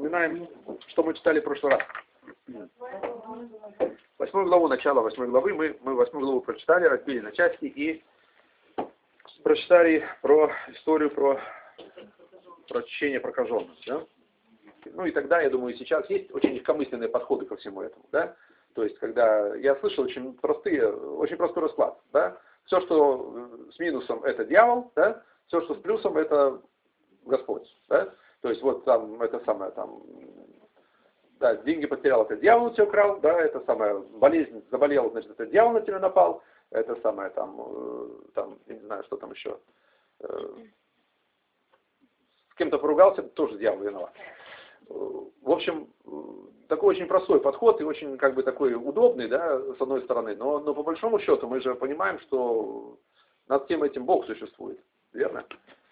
Вспоминаем, что мы читали в прошлый раз. 8 главу, начало 8 главы, мы 8 главу прочитали, разбили на части и прочитали про историю про очищение прокаженных. Да? Ну и тогда, я думаю, сейчас есть очень легкомысленные подходы ко всему этому. Да? То есть, когда я слышал очень простой расклад. Да? Все, что с минусом, это дьявол, да? Все, что с плюсом, это Господь. Да? То есть, вот там, это самое, там, да, деньги потерял, это дьявол у тебя украл, да, это самое, болезнь заболел, значит, это дьявол на тебя напал, это самое, там, я не знаю, что там еще, с кем-то поругался, тоже дьявол виноват. В общем, такой очень простой подход и очень, как бы, такой удобный, да, с одной стороны, но по большому счету мы же понимаем, что над всем этим Бог существует, верно?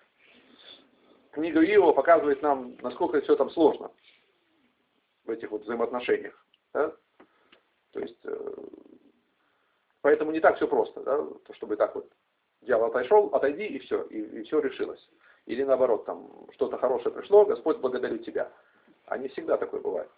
Книга Иова показывает нам, насколько все там сложно в этих вот взаимоотношениях. Да? То есть, поэтому не так все просто, да? Чтобы так вот дьявол отошел, отойди и все решилось. Или наоборот, там что-то хорошее пришло, Господь благодарю тебя. А не всегда такое бывает.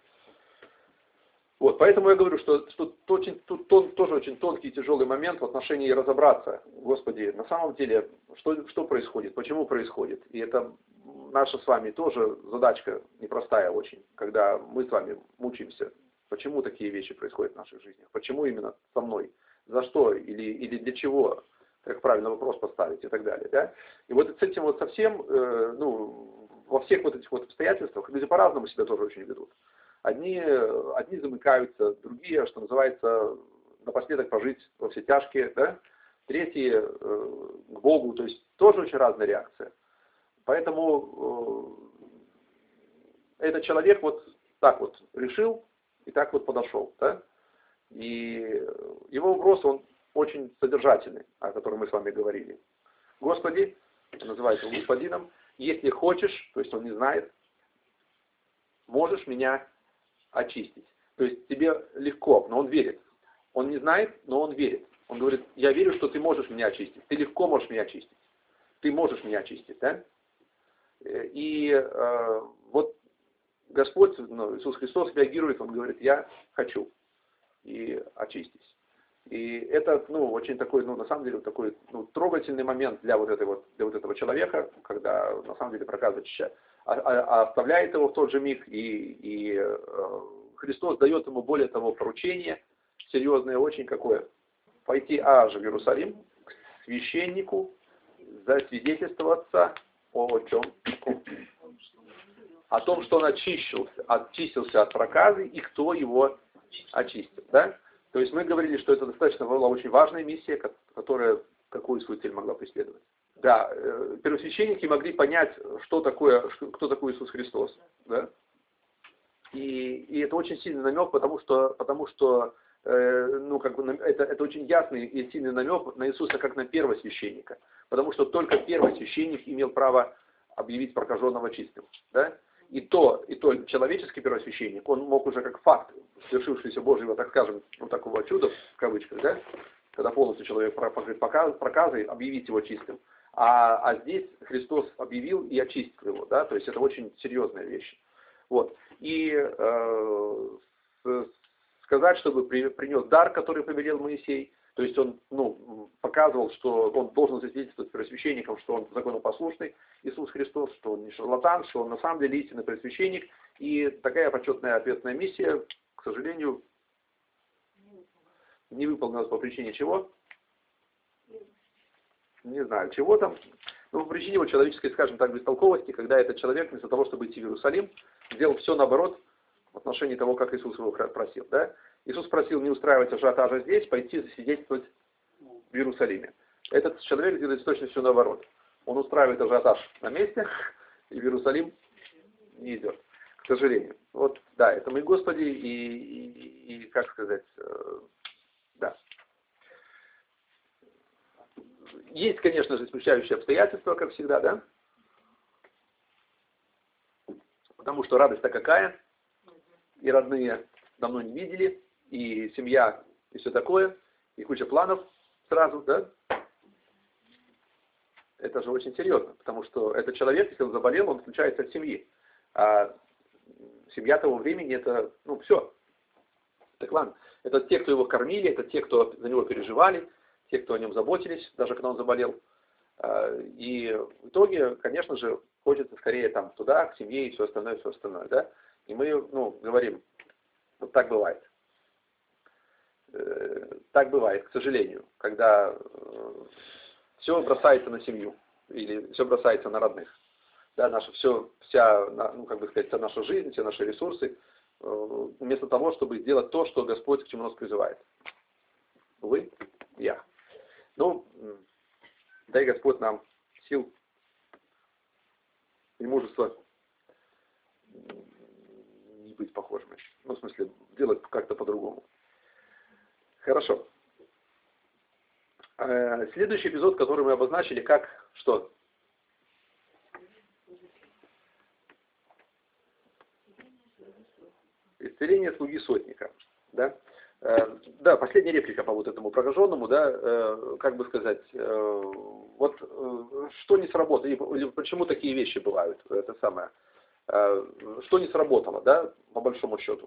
Вот, поэтому я говорю, что тут тоже очень тонкий и тяжелый момент в отношении разобраться, Господи, на самом деле, что происходит, почему происходит. И это наша с вами тоже задачка непростая очень, когда мы с вами мучаемся, почему такие вещи происходят в наших жизнях, почему именно со мной, за что или для чего, как правильно вопрос поставить и так далее. Да? И вот с этим вот совсем, во всех вот этих вот обстоятельствах люди по-разному себя тоже очень ведут. Одни замыкаются, другие, что называется, напоследок пожить во все тяжкие, да? Третьи к Богу, то есть тоже очень разная реакция. Поэтому этот человек вот так вот решил и так вот подошел. Да? И его вопрос, он очень содержательный, о котором мы с вами говорили. Господи, называется его господином, если хочешь, то есть он не знает, можешь меня очистить. То есть тебе легко, но он верит. Он не знает, но он верит. Он говорит, я верю, что ты можешь меня очистить. Ты легко можешь меня очистить. Ты можешь меня очистить, да? И вот Господь, Иисус Христос реагирует, Он говорит, я хочу. И очистись. И это, очень такой, на самом деле, такой, трогательный момент для вот этого человека, когда, на самом деле, проказывает оставляет его в тот же миг, и Христос дает ему, более того, поручение, серьезное очень какое, пойти аж в Иерусалим к священнику, засвидетельствоваться о чем? О том, что он очистился от проказы, и кто его очистил. Да? То есть мы говорили, что это достаточно была очень важная миссия, которая какую свою цель могла преследовать. Да, первосвященники могли понять, кто такой Иисус Христос. Да? И это очень сильный намек, потому что это очень ясный и сильный намек на Иисуса как на первосвященника. Потому что только первосвященник имел право объявить прокаженного чистым. Да? И то человеческий первосвященник, он мог уже как факт, свершившийся Божьего, так скажем, такого чуда, в кавычках, да? Когда полностью человек покрыт проказой, объявить его чистым. А здесь Христос объявил и очистил его, да, то есть это очень серьезная вещь. Вот. И сказать, чтобы принес дар, который повелел Моисей, то есть он показывал, что он должен засвидетельствовать первосвященникам, что он законопослушный Иисус Христос, что он не шарлатан, что он на самом деле истинный первосвященник. И такая почетная ответственная миссия, к сожалению, не выполнилась по причине чего? Не знаю, чего там. По причине его человеческой, скажем так, бестолковости, когда этот человек вместо того, чтобы идти в Иерусалим, сделал все наоборот в отношении того, как Иисус его просил. Да? Иисус просил не устраивать ажиотажа здесь, пойти засвидетельствовать в Иерусалиме. Этот человек делает точно все наоборот. Он устраивает ажиотаж на месте, и в Иерусалим не идет, к сожалению. Вот, да, это мы, Господи, и как сказать, да. Есть, конечно же, исключающие обстоятельства, как всегда, да? Потому что радость-то какая, и родные давно не видели, и семья, и все такое, и куча планов сразу, да? Это же очень серьезно, потому что этот человек, если он заболел, он отключается от семьи. А семья того времени это, ну, все. Так ладно. Это те, кто его кормили, это те, кто за него переживали, те, кто о нем заботились, даже когда он заболел. И в итоге, конечно же, хочется скорее там туда, к семье и все остальное, да. И мы, ну, говорим, вот так бывает. Так бывает, к сожалению, когда все бросается на семью или все бросается на родных. Да, вся, ну, как бы сказать, вся наша жизнь, все наши ресурсы, вместо того, чтобы сделать то, что Господь к чему нас призывает. Вы, я. Ну, дай Господь нам сил и мужества не быть похожими. Ну, в смысле, делать как-то по-другому. Хорошо. Следующий эпизод, который мы обозначили, как что? Исцеление слуги сотника. Да? Да, последняя реплика по вот этому прокаженному, да, как бы сказать, вот что не сработало, или почему такие вещи бывают, это самое, что не сработало, да, по большому счету.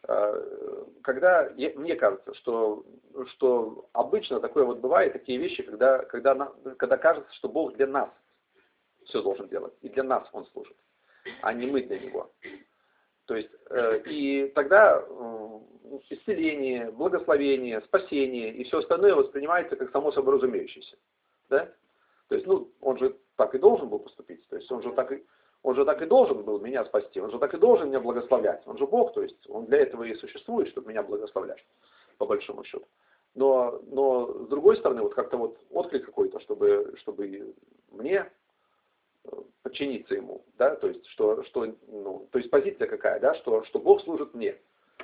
Когда, мне кажется, что обычно такое вот бывает, такие вещи, когда кажется, что Бог для нас все должен делать, и для нас Он служит, а не мы для Него. То есть, и тогда исцеление, благословение, спасение и все остальное воспринимается как само собой разумеющееся. Да? То есть, ну, он же так и должен был поступить. То есть, он же так и должен был меня спасти. Он же так и должен меня благословлять. Он же Бог, то есть, он для этого и существует, чтобы меня благословлять, по большому счету. Но с другой стороны, вот как-то вот отклик какой-то, чтобы мне подчиниться ему, да, то есть, то есть позиция какая, да, что Бог служит мне.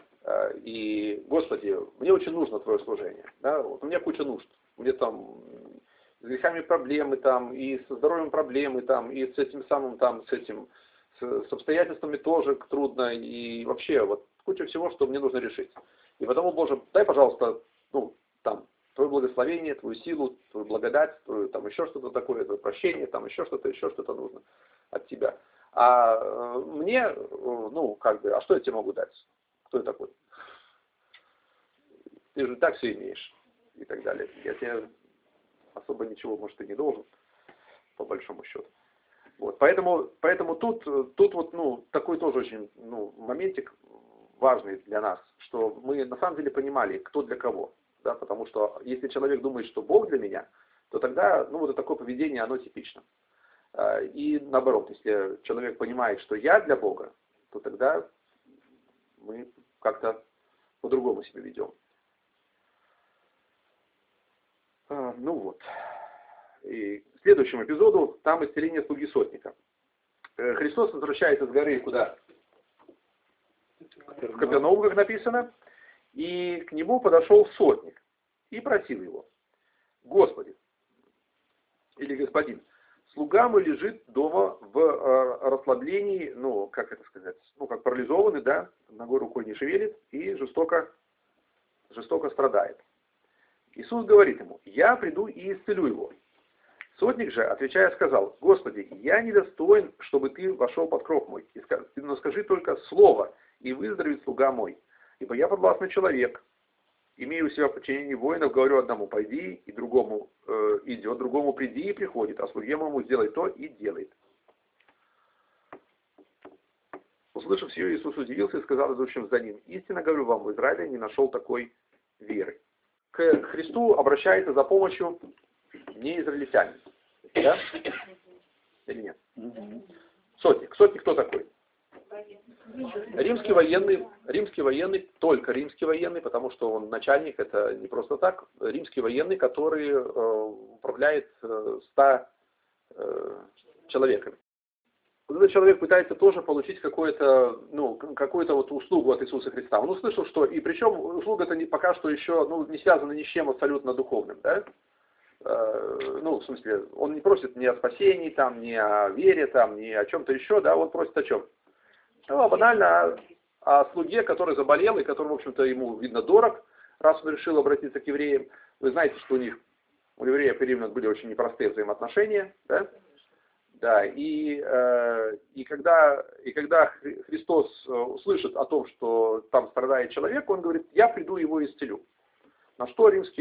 И, Господи, мне очень нужно Твое служение, да, вот у меня куча нужд, мне там с грехами проблемы, там, и со здоровьем проблемы, там, и с этим самым, там, с обстоятельствами тоже трудно, и вообще, вот, куча всего, что мне нужно решить. И потому, Боже, дай, пожалуйста, ну, там, Твое благословение, Твою силу, Твою благодать, Твою, там, еще что-то такое, Твое прощение, там, еще что-то нужно от Тебя. А мне, ну, как бы, а что я тебе могу дать? Кто я такой? Ты же так все имеешь, и так далее. Я тебе особо ничего, может, и не должен, по большому счету. Вот, поэтому тут вот, ну, такой тоже очень, ну, моментик важный для нас, что мы на самом деле понимали, кто для кого. Да, потому что если человек думает, что Бог для меня, то тогда, ну, вот такое поведение, оно типично. И наоборот, если человек понимает, что я для Бога, то тогда мы как-то по-другому себя ведем. Ну вот. И к следующему эпизоду, там исцеление слуги сотника. Христос возвращается с горы куда? В Капернаум, как написано. И к нему подошел сотник и просил его: Господи, или Господин, слуга мой лежит дома в расслаблении, ну, как это сказать, ну, как парализованный, да, ногой рукой не шевелит и жестоко страдает. Иисус говорит ему: я приду и исцелю его. Сотник же, отвечая, сказал: Господи, я недостоин, чтобы ты вошел под кров мой, но скажи только слово, и выздоровеет слуга мой. Ибо я подвластный человек, имею у себя в подчинении воинов, говорю одному: пойди, и другому идет, другому приди и приходит, а слуге моему сделай то и делает. Услышав все, Иисус удивился и сказал идущим за ним: истинно говорю вам, в Израиле не нашел такой веры. К Христу обращается за помощью не израильтянин. Да? Или нет? Сотник. Сотник кто такой? Римский военный, только римский военный, потому что он начальник, это не просто так. Римский военный, который управляет 100 человеками. Вот этот человек пытается тоже получить какую-то вот услугу от Иисуса Христа. Он услышал, что, и причем услуга-то пока что еще не связана ни с чем абсолютно духовным, да? Ну, в смысле, он не просит ни о спасении, там, ни о вере, там, ни о чем-то еще, да, он просит о чем? Ну, банально о слуге, который заболел, и который, в общем-то, ему, видно, дорог, раз он решил обратиться к евреям. Вы знаете, что у евреев период были очень непростые взаимоотношения, да? Да, и когда Христос услышит о том, что там страдает человек, он говорит, я приду его исцелю. На что римский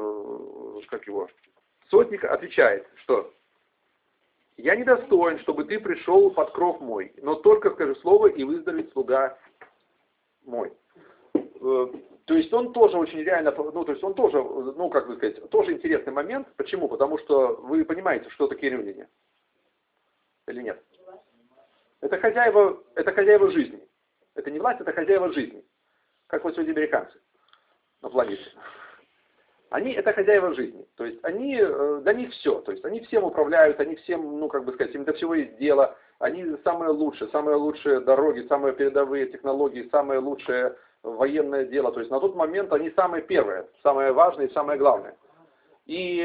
сотник отвечает, что я недостоин, чтобы ты пришел под кров мой, но только скажи слово, и выздоровеет слуга мой. То есть он тоже очень реально, то есть он тоже, тоже интересный момент. Почему? Потому что вы понимаете, что такие римляне. Или нет? Это хозяева жизни. Это не власть, это хозяева жизни. Как вот сегодня американцы на планете. Они это хозяева жизни. То есть они, для них все. То есть они всем управляют, они всем, им до всего есть дело. Они самые лучшие дороги, самые передовые технологии, самое лучшее военное дело. То есть на тот момент они самые первые, самые важные, самое главное. И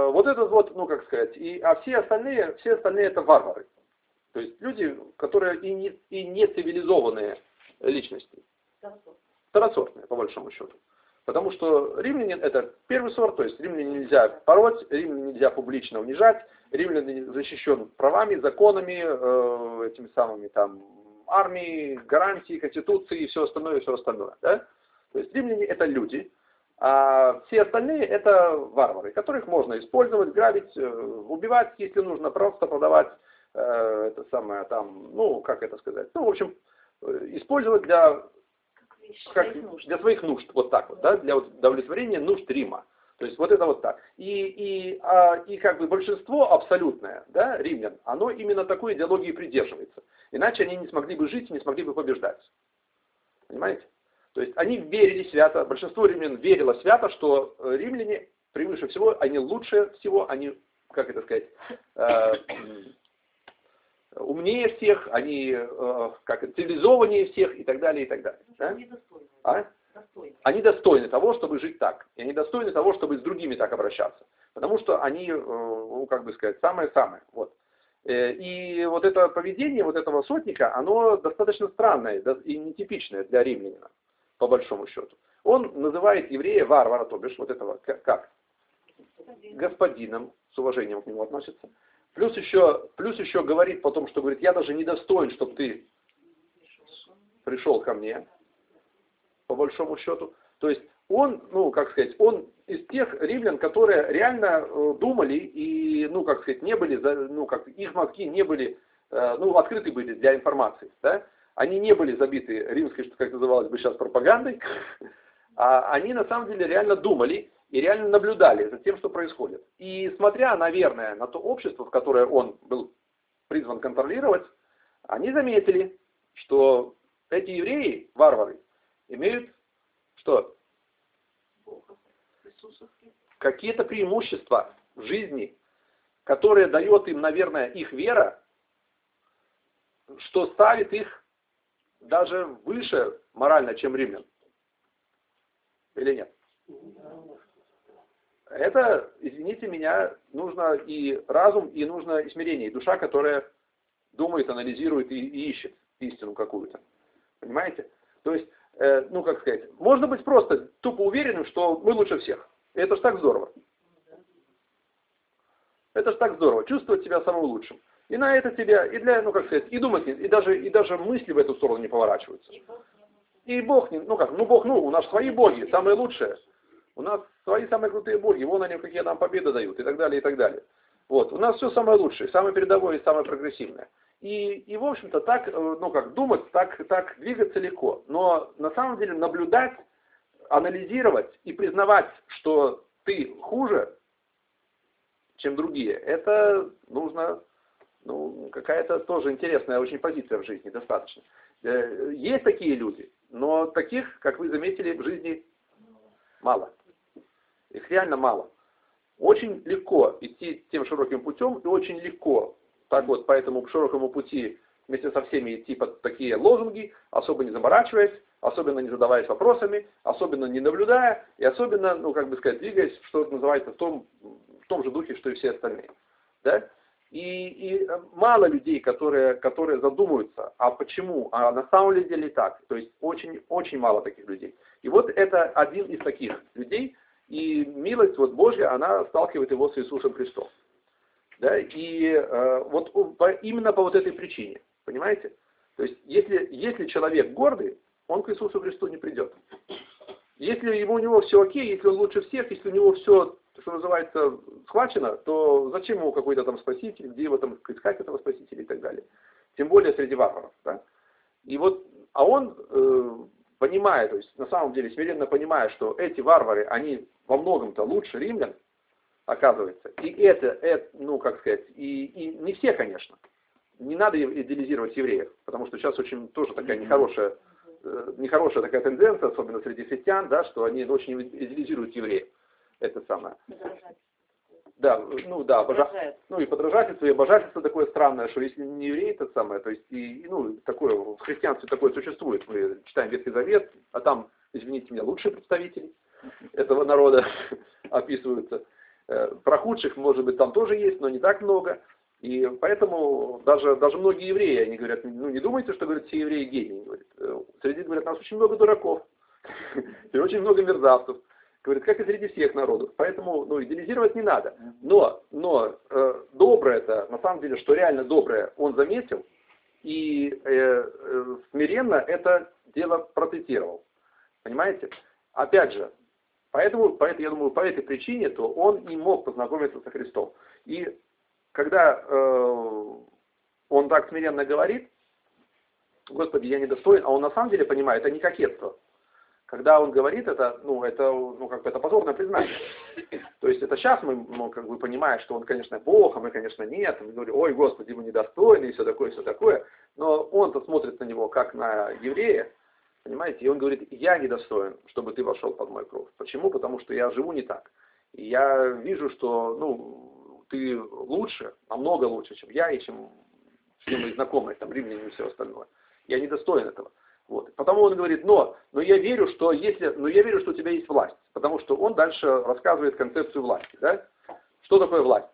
все остальные это варвары. То есть люди, которые и не цивилизованные личности. Второсортные, по большому счету. Потому что римлянин это первый сорт, то есть римляне нельзя пороть, римляне нельзя публично унижать, римлянин защищен правами, законами, этими самыми армией, гарантией, конституцией и все остальное, Да? То есть римляне это люди, а все остальные это варвары, которых можно использовать, грабить, убивать, если нужно, просто продавать, использовать для своих нужд, вот так вот, да, для удовлетворения нужд Рима. То есть вот это вот так. И большинство абсолютное, да, римлян, оно именно такой идеологии придерживается. Иначе они не смогли бы жить и не смогли бы побеждать. Понимаете? То есть они верили свято, большинство римлян верило свято, что римляне превыше всего, они лучше всего, они, умнее всех, они цивилизованнее всех и так далее, и так далее. Да? Они достойны того, чтобы жить так. И они достойны того, чтобы с другими так обращаться. Потому что они, самые-самые. Вот. И вот это поведение вот этого сотника, оно достаточно странное и нетипичное для римлянина, по большому счету. Он называет еврея варвара, то бишь вот этого как? Господином, с уважением к нему относится. Плюс еще говорит потом, что говорит, я даже недостоин, чтобы ты пришел ко мне, по большому счету. То есть он, он из тех римлян, которые реально думали и, не были, их мозги не были, открыты были для информации, да? Они не были забиты римской, что как называлось бы сейчас, пропагандой, а они на самом деле реально думали и реально наблюдали за тем, что происходит. И смотря, наверное, на то общество, в которое он был призван контролировать, они заметили, что эти евреи, варвары, имеют что? Какие-то преимущества в жизни, которые дает им, наверное, их вера, что ставит их даже выше морально, чем римлян. Или нет? Это, извините меня, нужно и разум, и нужно и смирение, и душа, которая думает, анализирует и ищет истину какую-то. Понимаете? То есть, можно быть просто тупо уверенным, что мы лучше всех. И это ж так здорово. Это ж так здорово, чувствовать себя самым лучшим. И на это тебя, и и думать, и даже мысли в эту сторону не поворачиваются. И Бог не, у нас свои боги, самые лучшие. У нас свои самые крутые боги, вон они какие нам победы дают, и так далее, и так далее. Вот, у нас все самое лучшее, самое передовое и самое прогрессивное. И в общем-то, так, думать, так двигаться легко. Но на самом деле наблюдать, анализировать и признавать, что ты хуже, чем другие, это нужно, какая-то тоже интересная очень позиция в жизни, достаточно. Есть такие люди, но таких, как вы заметили, в жизни мало. Их реально мало. Очень легко идти тем широким путем, и очень легко так вот по этому широкому пути вместе со всеми идти под такие лозунги, особо не заморачиваясь, особенно не задаваясь вопросами, особенно не наблюдая, и особенно, двигаясь, что называется, в том же духе, что и все остальные. Да? И мало людей, которые задумываются, а почему, а на самом деле так. То есть очень, очень мало таких людей. И вот это один из таких людей, и милость Божья, она сталкивает его с Иисусом Христом. Да? И вот именно по вот этой причине. Понимаете? То есть, если человек гордый, он к Иисусу Христу не придет. Если у него все окей, если он лучше всех, если у него все, что называется, схвачено, то зачем ему какой-то там спаситель, где его там искать этого спасителя и так далее. Тем более среди варваров. Да? И вот, а он понимая, то есть на самом деле смиренно понимая, что эти варвары, они во многом-то лучше римлян, оказывается. И это ну как сказать, и не все, конечно. Не надо идеализировать евреев, потому что сейчас очень тоже такая нехорошая такая тенденция, особенно среди христиан, да, что они очень идеализируют евреев. Это самое. Да, ну да, ну и подражательство, и обожательство такое странное, что если не еврей, это самое, то есть ну такое в христианстве такое существует. Мы читаем Ветхий Завет, а там, извините меня, лучшие представители этого народа описываются. Про худших, может быть, там тоже есть, но не так много. И поэтому даже многие евреи, они говорят, ну не думайте, что, говорят, все евреи гении. Говорят. Среди, говорят, нас очень много дураков, и очень много мерзавцев. Говорят, как и среди всех народов. Поэтому, ну, идеализировать не надо. Но доброе это, на самом деле, что реально доброе, он заметил, и смиренно это дело процитировал. Понимаете? Опять же, поэтому, я думаю, по этой причине, то он не мог познакомиться со Христом. И когда он так смиренно говорит, Господи, я недостоин, а он на самом деле понимает, это не кокетство. Когда он говорит это, это позорное признание. То есть это сейчас мы как бы понимаем, что он, конечно, Бог, а мы, конечно, нет. Мы говорим, ой, Господи, мы недостойны, и все такое. Но он-то смотрит на него, как на еврея, понимаете, и он говорит, я недостоин, чтобы ты вошел под мой кровь. Почему? Потому что я живу не так. И я вижу, что, ты лучше, намного лучше, чем я, и чем все мои знакомые, там, римляне и все остальное. Я недостоин этого. Вот. Потому он говорит, но я верю, что у тебя есть власть. Потому что он дальше рассказывает концепцию власти. Да? Что такое власть?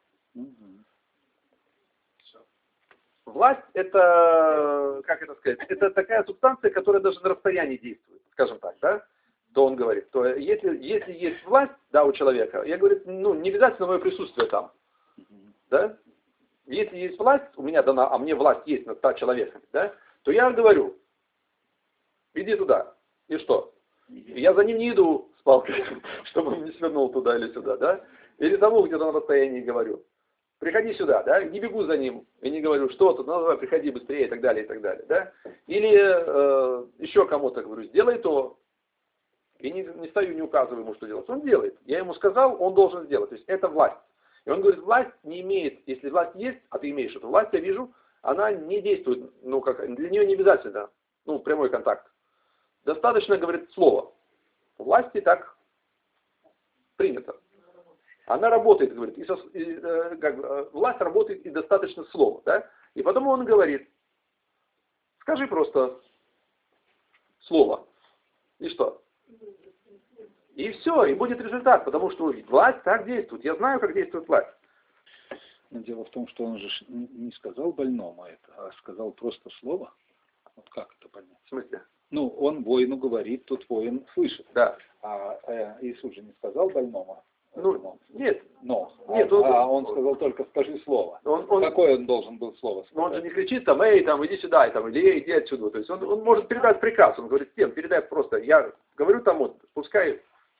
Власть это, как это сказать, это такая субстанция, которая даже на расстоянии действует, скажем так, да? То он говорит, то если есть власть, да, у человека, я говорю, не обязательно мое присутствие там, да? Если есть власть, у меня дана, а мне власть есть над 100 человеками, да? То я говорю, иди туда. И что? Я за ним не иду с палкой, чтобы он не свернул туда или сюда, да? Или тому где-то на расстоянии говорю. Приходи сюда, да? Не бегу за ним и не говорю, что тут, давай, приходи быстрее и так далее, да? Или еще кому-то говорю, сделай то. И не стою, не указываю ему, что делать. Он делает. Я ему сказал, он должен сделать. То есть это власть. И он говорит, власть не имеет, если власть есть, а ты имеешь эту власть, я вижу, она не действует, для нее не обязательно, прямой контакт. Достаточно, говорит, слова. У власти так принято. Она работает, говорит, власть работает и достаточно слова, да? И потом он говорит, скажи просто слово. И что? И все, и будет результат, потому что власть так действует. Я знаю, как действует власть. Но дело в том, что он же не сказал больному это, а сказал просто слово. Вот как это понять? В смысле? Он воину говорит, тут воин слышит. Да. А Иисус же не сказал больному. Нет. Нет, он сказал только скажи слово. Какое он должен был слово сказать? Он же не кричит там, эй, там, иди сюда, или иди отсюда. То есть он может передать приказ. Он говорит, тем, передай просто. Я говорю тому, пускай.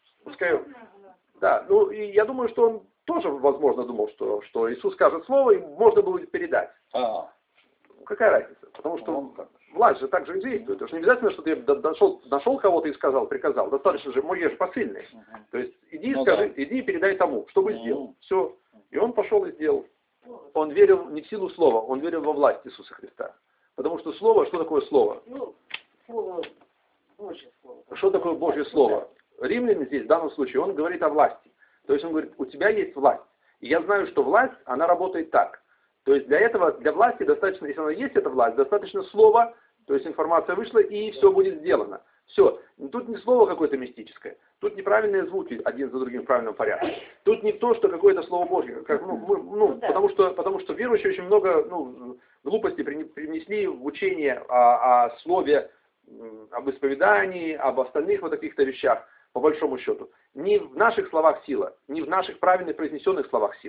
Да, и я думаю, что он тоже, возможно, думал, что Иисус скажет слово, и можно было передать. Какая разница? Потому что власть же так же и действует. Это же не обязательно, что ты нашел кого-то и сказал, приказал. Достаточно же, я же посыльный. То есть иди и скажи, иди и передай тому, чтобы сделал. Все. И он пошел и сделал. Он верил не в силу слова, он верил во власть Иисуса Христа. Потому что слово, что такое слово? Слово Божье слово. Что такое Божье слово? Римляне здесь, в данном случае, он говорит о власти. То есть он говорит, у тебя есть власть. И я знаю, что власть, она работает так. То есть для власти достаточно, если она есть эта власть, достаточно слова, то есть информация вышла, и все будет сделано. Все. Тут не слово какое-то мистическое. Тут неправильные звуки один за другим в правильном порядке. Тут не то, что какое-то слово Божье. Потому что верующие очень много глупостей принесли в учение о слове, об исповедании, об остальных каких-то вещах. По большому счету. Не в наших словах сила, не в наших правильно произнесенных словах сила.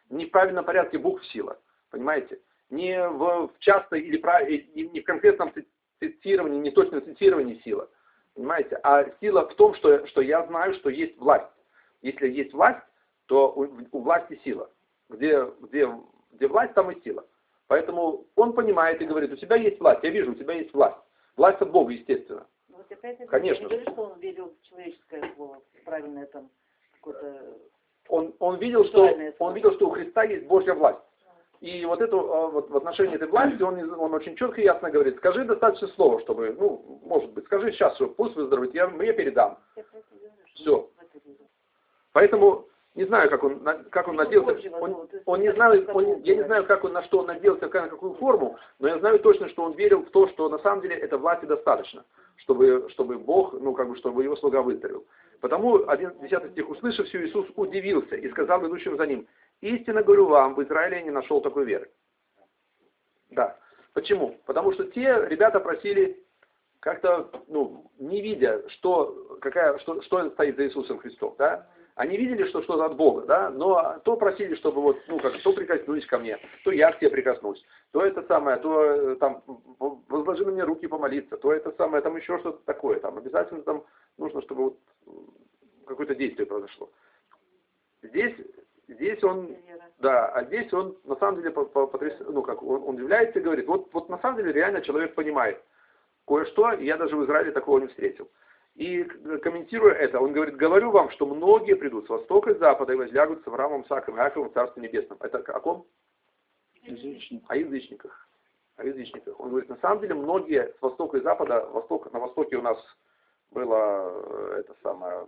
Не в правильном порядке букв сила. Понимаете? Не в частной или не в конкретном цитировании, не точном цитировании сила. Понимаете? А сила в том, что я знаю, что есть власть. Если есть власть, то у власти сила. Где власть, там и сила. Поэтому он понимает и говорит, у тебя есть власть, я вижу, у тебя есть власть. Власть от Бога, естественно. Вот опять Конечно. Не говорит, что он верил в человеческое слово, правильное там какое-то... Он видел, что у Христа есть Божья власть. И вот в отношении этой власти он очень четко и ясно говорит, скажи достаточно слова, чтобы, может быть, скажи сейчас, что пусть выздоровеет, я передам. Все. Поэтому не знаю, как он надеялся. Я не знаю, на что он надеялся, на какую форму, но я знаю точно, что он верил в то, что на самом деле этой власти достаточно, чтобы Бог, чтобы его слуга выздоровел. Потому 10 стих, услышав все, Иисус удивился и сказал идущим за ним, истинно говорю вам, в Израиле я не нашел такой веры. Да. Почему? Потому что те ребята просили, как-то, не видя, что стоит за Иисусом Христом, да? Они видели, что что-то от Бога, да, но то просили, чтобы то прикоснулись ко мне, то я к тебе прикоснусь, то это самое, то там возложи на меня руки помолиться, то это самое, там еще что-то такое, там обязательно там нужно, чтобы какое-то действие произошло. Здесь он, да, а здесь он на самом деле он удивляется и говорит, вот на самом деле реально человек понимает кое-что, и я даже в Израиле такого не встретил. И комментируя это, он говорит, говорю вам, что многие придут с востока и с запада и возлягут с Авраамом, Исааком и Иаковом в Царстве Небесном. Это о ком? О язычниках. Он говорит, на самом деле многие с востока и запада, на востоке у нас было это самое,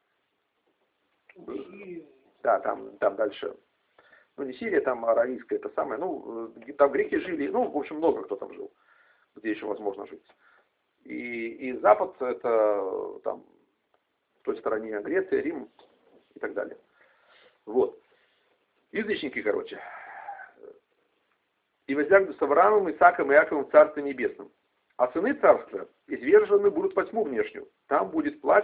да, там дальше, не Сирия, там аравийская, это самое, там греки жили, в общем, много кто там жил, где еще возможно жить. И Запад, это там, в той стороне Греция, Рим и так далее. Вот. Язычники, короче. И возлягут с Авраамом, Исааком и Иаковом в Царстве Небесном. А сыны царства извержены будут во тьму внешнюю. Там будет плач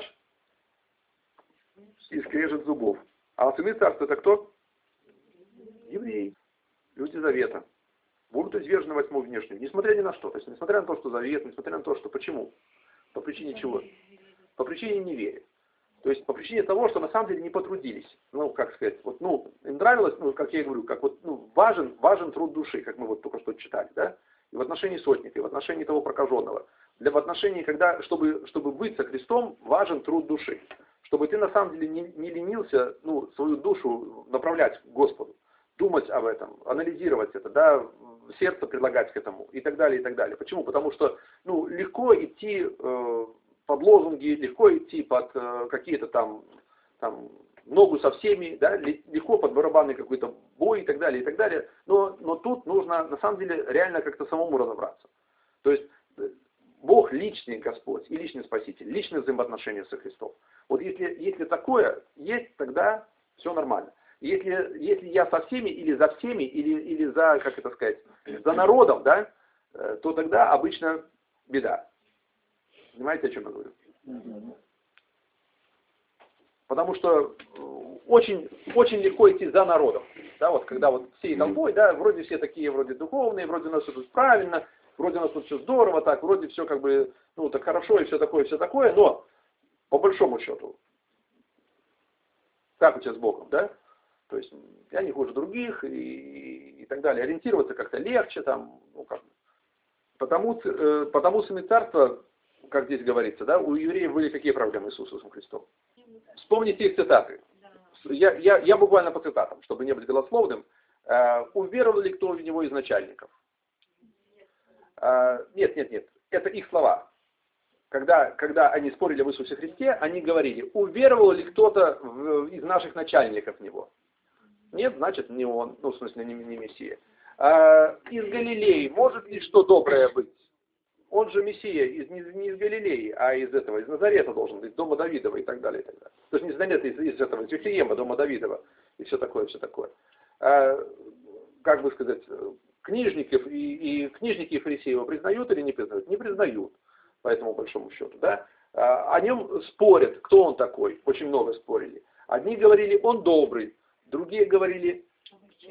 и скрежет зубов. А сыны царства это кто? Евреи. Люди завета. Будут извержены во тьму внешнюю, несмотря ни на что. То есть, несмотря на то, что завет, несмотря на то, что... Почему? По причине чего? По причине неверия. То есть, по причине того, что на самом деле не потрудились. Как сказать, им нравилось, как я и говорю, важен труд души, как мы только что читали, да? И в отношении сотника, и в отношении того прокаженного. В отношении, чтобы быть со Христом, важен труд души. Чтобы ты на самом деле не ленился, свою душу направлять к Господу. Думать об этом, анализировать это, да, сердце предлагать к этому и так далее, и так далее. Почему? Потому что, легко идти под лозунги, легко идти под какие-то там ногу со всеми, да, легко под барабанный какой-то бой и так далее, и так далее. Но тут нужно, на самом деле, реально как-то самому разобраться. То есть, Бог личный Господь и личный Спаситель, личные взаимоотношения со Христом. Вот если такое есть, тогда все нормально. Если я со всеми, или за, как это сказать, за народом, да, то тогда обычно беда. Понимаете, о чем я говорю? Потому что очень, очень легко идти за народом. Да, когда всей толпой, да, вроде все такие, вроде духовные, вроде у нас все тут правильно, вроде у нас тут все здорово, так, вроде все так хорошо и все такое, но по большому счету, как у тебя с Богом, да? То есть я не хуже других и так далее. Ориентироваться как-то легче там, Потому сыны царства, как здесь говорится, да, у евреев были какие проблемы с Иисусом Христом? Вспомните их цитаты. Я буквально по цитатам, чтобы не быть голословным. Уверовал ли кто в него из начальников? Нет. Это их слова. Когда они спорили об Иисусе Христе, они говорили, уверовал ли кто-то из наших начальников в него? Нет, значит, не он, в смысле, не Мессия. Из Галилеи может ли что доброе быть? Он же Мессия не из Галилеи, а из Назарета должен быть, дома Давидова и так далее, и так далее. То есть не из Назарета, из Вифлеема, дома Давидова и все такое. Как бы сказать, книжники и фарисеи его признают или не признают? Не признают, по этому большому счету, да? О нем спорят, кто он такой, очень много спорили. Одни говорили, он добрый, другие говорили,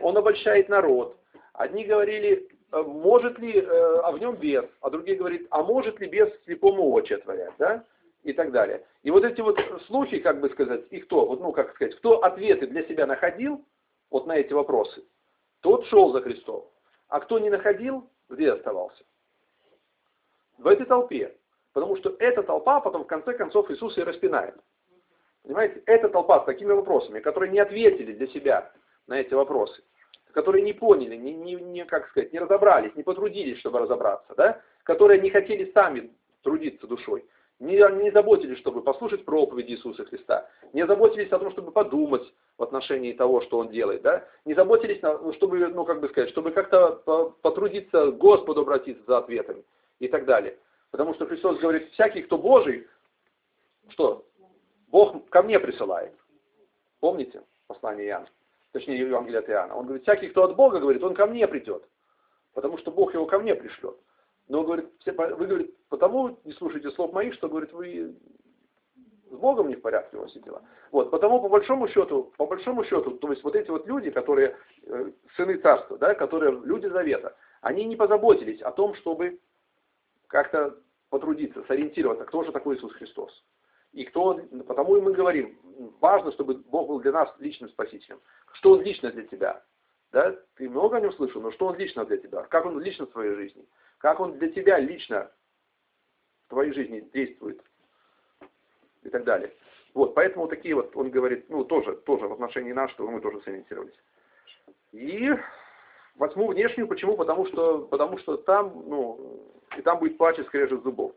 он обольщает народ. Одни говорили, может ли, в нем бес, а другие говорят, а может ли бес слепому очи отворять, да? И так далее. И вот эти вот слухи, как бы сказать, и кто, вот, ну, как сказать, кто ответы для себя находил, вот на эти вопросы, тот шел за Христом. А кто не находил, где оставался? В этой толпе. Потому что эта толпа потом в конце концов Иисуса и распинает. Понимаете? Эта толпа с такими вопросами, которые не ответили для себя на эти вопросы, которые не поняли, как сказать, не разобрались, не потрудились, чтобы разобраться, да? Которые не хотели сами трудиться душой, не заботились, чтобы послушать проповеди Иисуса Христа, не заботились о том, чтобы подумать в отношении того, что Он делает, да? Не заботились, чтобы, ну, как бы сказать, чтобы как-то потрудиться к Господу обратиться за ответами и так далее. Потому что Христос говорит, всякий, кто Божий, что? Бог ко мне присылает. Помните послание Иоанна? Точнее, Евангелие от Иоанна. Он говорит, всякий, кто от Бога, говорит, он ко мне придет. Потому что Бог его ко мне пришлет. Но он говорит, вы, говорит, потому не слушайте слов моих, что, говорит, вы с Богом не в порядке у вас дела. Вот, потому по большому счету, то есть вот эти вот люди, которые сыны царства, да, которые люди завета, они не позаботились о том, чтобы как-то потрудиться, сориентироваться, кто же такой Иисус Христос. И кто, потому и мы говорим, важно, чтобы Бог был для нас личным спасителем. Что Он лично для тебя? Да? Ты много о Нем слышал, но что Он лично для тебя? Как Он лично в твоей жизни? Как Он для тебя лично в твоей жизни действует? И так далее. Вот, поэтому такие вот, он говорит, ну, тоже в отношении нас, чтобы мы тоже сориентировались. И возьму внешнюю, почему? Потому что там, ну, и там будет плач и скрежет зубов.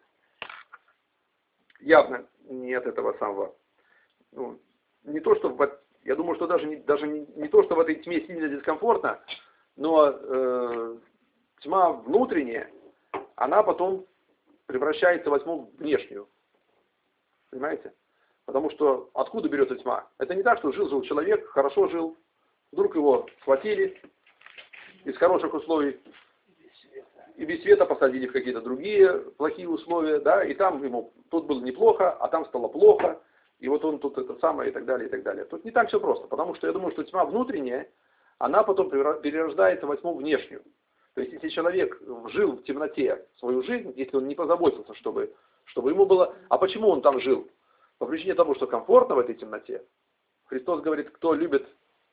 Явно не от этого самого. Ну, не то, что я думаю, что даже не то, что в этой тьме сильно дискомфортно, но тьма внутренняя, она потом превращается, возьму, в внешнюю. Понимаете? Потому что откуда берется тьма? Это не так, что жил человек, хорошо жил, вдруг его схватили из хороших условий, и без света посадили в какие-то другие плохие условия, да, и там ему тут было неплохо, а там стало плохо, и вот он тут это самое, и так далее, и так далее. Тут не так все просто, потому что я думаю, что тьма внутренняя, она потом перерождается, возьму, внешнюю. То есть, если человек жил в темноте свою жизнь, если он не позаботился, чтобы ему было... А почему он там жил? По причине того, что комфортно в этой темноте. Христос говорит, кто любит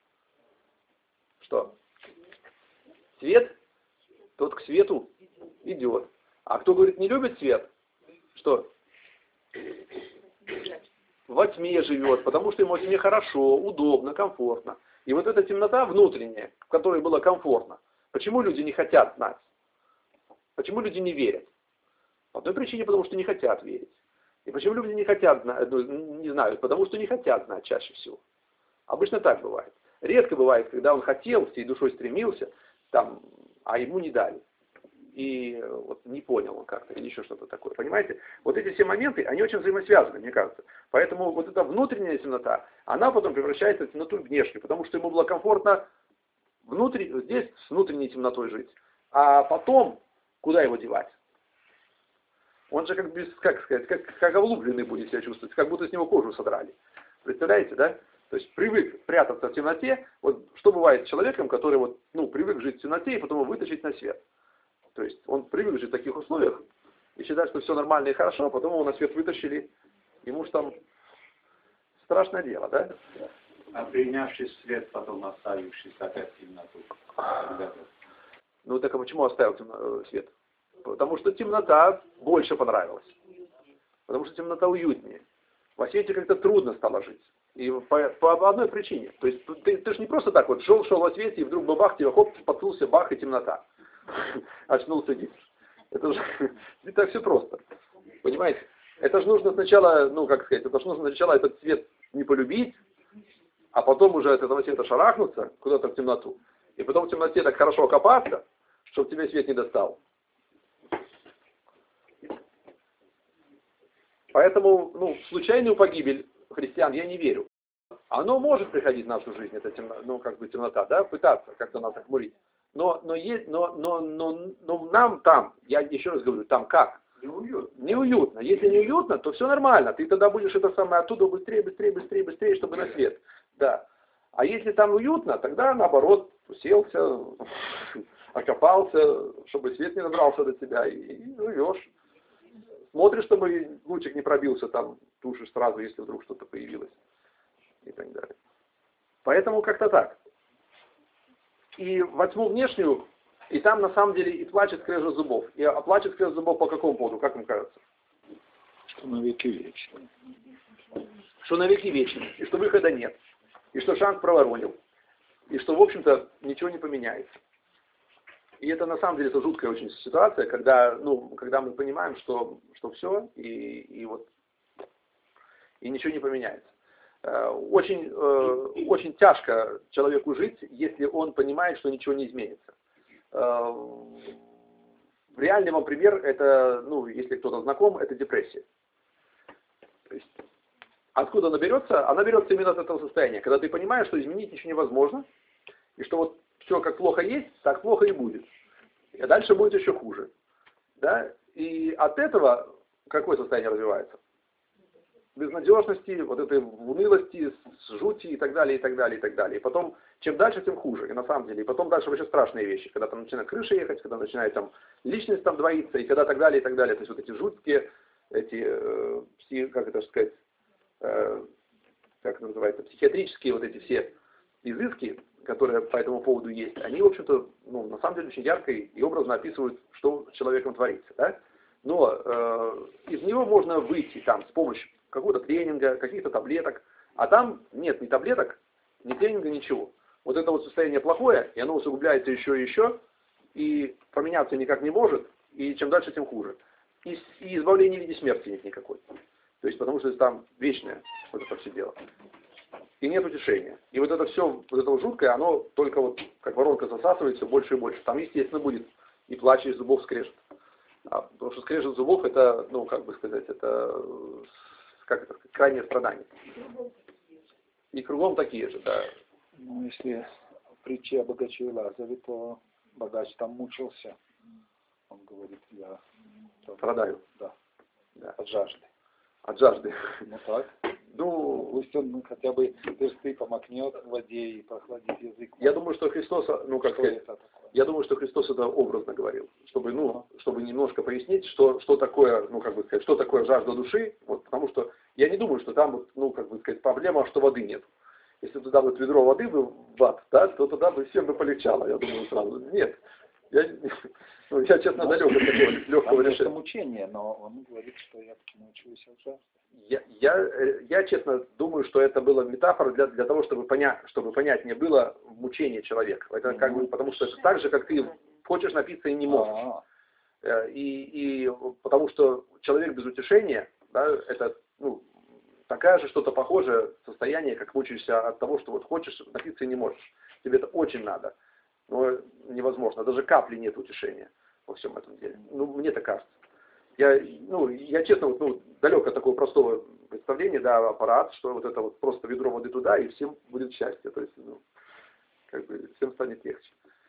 что? Свет, тот к свету идет. А кто, говорит, не любит свет, что? Во тьме живет, потому что ему во тьме хорошо, удобно, комфортно. И вот эта темнота внутренняя, в которой было комфортно, почему люди не хотят знать? Почему люди не верят? По той причине, потому что не хотят верить. И почему люди не хотят, не знают? Потому что не хотят знать чаще всего. Обычно так бывает. Редко бывает, когда он хотел, всей душой стремился, там, а ему не дали. И вот не понял он как-то, или еще что-то такое. Понимаете? Вот эти все моменты, они очень взаимосвязаны, мне кажется. Поэтому вот эта внутренняя темнота, она потом превращается в темноту внешнюю, потому что ему было комфортно здесь с внутренней темнотой жить. А потом, куда его девать? Он же как сказать, как облупленный будет себя чувствовать, как будто с него кожу содрали. Представляете, да? То есть привык прятаться в темноте. Вот что бывает с человеком, который вот, ну, привык жить в темноте и потом его вытащить на свет. То есть он привык жить в таких условиях и считает, что все нормально и хорошо, а потом его на свет вытащили. Ему же там страшное дело, да? А принявший свет, потом оставившись опять темноту. Ну так а почему оставил свет? Потому что темнота больше понравилась. Потому что темнота уютнее. Во свете как-то трудно стало жить. И по одной причине. То есть ты же не просто так вот шел во свете, и вдруг бабах, тебе хоп, подсунулся, бах, и темнота. Очнулся гипс. Это же не так все просто. Понимаете? Это же нужно сначала, ну как сказать, это же нужно сначала этот свет не полюбить, а потом уже от этого света шарахнуться куда-то в темноту. И потом в темноте так хорошо окопаться, чтобы тебе свет не достал. Поэтому, ну, в случайную погибель христиан я не верю. Оно может приходить в нашу жизнь, это темнота, да, пытаться как-то нас охмурить. Но нам там, я еще раз говорю, там как? Неуютно. Если неуютно, то все нормально. Ты тогда будешь это самое оттуда быстрее, чтобы на свет. Да. А если там уютно, тогда наоборот уселся, окопался, чтобы свет не добрался до тебя, и живешь. Смотришь, чтобы лучик не пробился, там тушишь сразу, если вдруг что-то появилось. И так далее. Поэтому как-то так. И возьму внешнюю, и там на самом деле и плачет скрежет зубов. И плачет скрежет зубов по какому поводу, как вам кажется? Что на веки вечные. Что на веки вечные, и что выхода нет, и что шанс проворонил, и что, в общем-то, ничего не поменяется. И это на самом деле это жуткая очень ситуация, когда мы понимаем, что все, и ничего не поменяется. Очень тяжко человеку жить, если он понимает, что ничего не изменится. Реальный вам пример, это, если кто-то знаком, это депрессия. То есть, откуда она берется? Она берется именно от этого состояния, когда ты понимаешь, что изменить ничего невозможно, и что вот все как плохо есть, так плохо и будет. И дальше будет еще хуже. Да? И от этого какое состояние развивается? Безнадежности, вот этой унылости, жути и так далее, и так далее, и так далее. И потом, чем дальше, тем хуже. И на самом деле, и потом дальше вообще страшные вещи, когда там начинает крыша ехать, когда начинает там личность там двоиться, и когда так далее, и так далее. То есть вот эти жуткие, как это называется, психиатрические вот эти все изыски, которые по этому поводу есть, они, в общем-то, на самом деле очень ярко и образно описывают, что с человеком творится. Да? Но из него можно выйти там с помощью какого-то тренинга, каких-то таблеток, а там нет ни таблеток, ни тренинга, ничего. Вот это вот состояние плохое, и оно усугубляется еще и еще, и поменяться никак не может, и чем дальше, тем хуже. И избавления в виде смерти нет никакой. То есть, потому что там вечное вот это все дело. И нет утешения. И вот это все, вот это вот жуткое, оно только вот, как воронка засасывает все больше и больше. Там, естественно, будет и плач, и зубов скрежет. Потому что скрежет зубов, это, это крайнее страдание. И кругом такие же, да. Ну, если в притче о богаче и Лазаре, то богач там мучился. Он говорит, я страдаю. Да. От жажды. От жажды. Ну так. Пусть он хотя бы персты помакнет в воде и прохладит язык. Я думаю, что Христос, я думаю, что Христос это образно говорил, чтобы немножко пояснить, что такое, что такое жажда души, вот, потому что я не думаю, что там, проблема, что воды нет. Если туда будет ведро воды в ад, да, то тогда бы всем бы полегчало, я думаю, сразу. Нет. Я честно, далек от такого легкого решения. Это мучение, но он говорит, что я мучаюсь от жажды. Я честно думаю, что это была метафора для того, чтобы понятнее было мучение человека. Это потому что это так же, как ты хочешь напиться и не можешь. И потому что человек без утешения, да, это такая же что-то похожее состояние, как мучаешься от того, что вот хочешь напиться и не можешь. Тебе это очень надо. Но невозможно. Даже капли нет утешения во всем этом деле. Мне так кажется. Я честно, далек от такого простого представления, да, аппарат, что вот это вот просто ведро воды туда, и всем будет счастье. То есть, всем станет легче.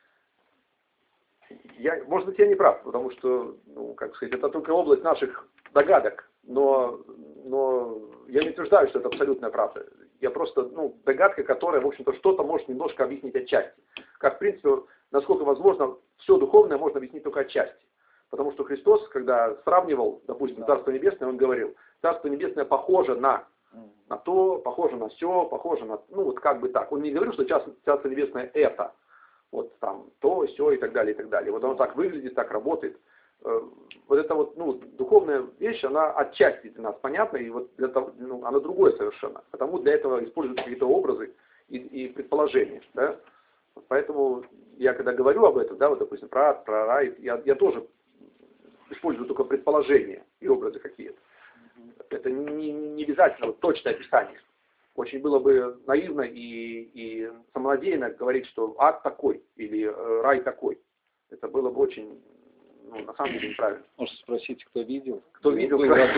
Может быть, я не прав, потому что, это только область наших догадок, но я не утверждаю, что это абсолютная правда. Я просто, догадка, которая, в общем-то, что-то может немножко объяснить отчасти. Как, в принципе, насколько возможно, все духовное можно объяснить только отчасти. Потому что Христос, когда сравнивал, допустим, Царство Небесное, он говорил, Царство Небесное похоже на то, похоже на все, похоже на, так. Он не говорил, что Царство Небесное это, вот там, то, все и так далее, и так далее. Вот оно так выглядит, так работает. Вот эта духовная вещь, она отчасти для нас понятна, и вот для того, она другое совершенно. Потому для этого используют какие-то образы и предположения, да. Поэтому я когда говорю об этом, да, вот, допустим, про ад, про рай, я тоже использую только предположения и образы какие-то. Это не обязательно точное описание. Очень было бы наивно и самонадеянно говорить, что ад такой или рай такой. Это было бы очень, на самом деле, неправильно. Может спросить, кто видел? Кто видел?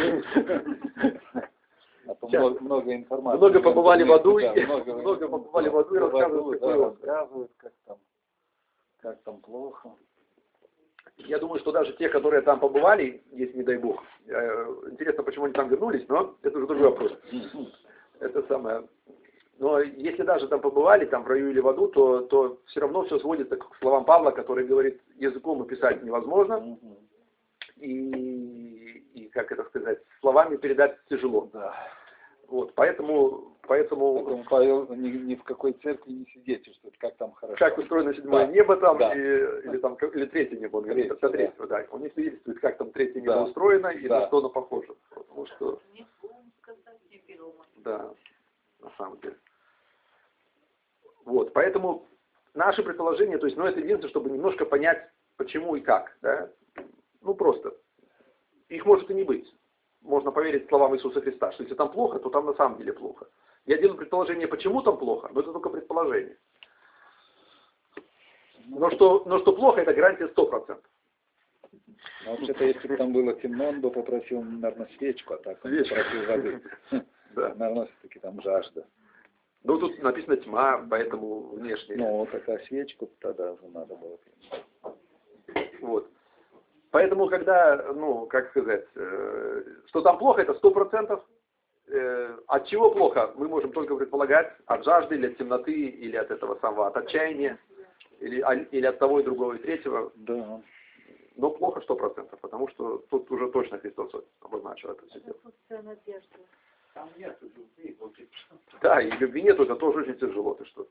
Много информации. Много побывали в аду, много побывали в аду и рассказывают, как там плохо. Я думаю, что даже те, которые там побывали, если не дай бог, интересно, почему они там вернулись, но это уже другой вопрос. Это самое. Но если даже там побывали, там в раю или в аду, то все равно все сводится к словам Павла, который говорит, языком описать невозможно, и как это сказать, словами передать тяжело. Да. Вот, поэтому Павел ни в какой церкви не свидетельствует, как там хорошо. как устроено седьмое Да. небо там, Да. или третье небо, он говорит, Третье, до третьего, да. Он не свидетельствует, как там третье небо Да. устроено и Да. на что оно похоже. Потому что, Не помню сказать, не переума. да, на самом деле. Вот, поэтому наши предположения, то есть, это единственное, чтобы немножко понять, почему и как, да. Ну, просто. Их может и не быть. Можно поверить словам Иисуса Христа, что если там плохо, то там на самом деле плохо. Я делаю предположение, почему там плохо, но это только предположение. Но что плохо, это гарантия 100%. Но вообще-то, если бы там было темно, он бы попросил, наверное, свечку, а так он Свечку. попросил воды. Да. Наверное, все-таки там жажда. Ну, тут написано тьма, поэтому внешне. Ну, вот такая свечку тогда уже надо было. Вот. Поэтому, когда, как сказать, что там плохо, это 100%. От чего плохо, мы можем только предполагать, от жажды, или от темноты, или от этого самого, от отчаяния, или от того и другого и третьего. Да. Но плохо 100%, потому что тут уже точно Христос обозначил это все дело. Отсутствие надежды. Там нет любви, вот и всё. Да, и любви нету, это тоже очень тяжело, ты что.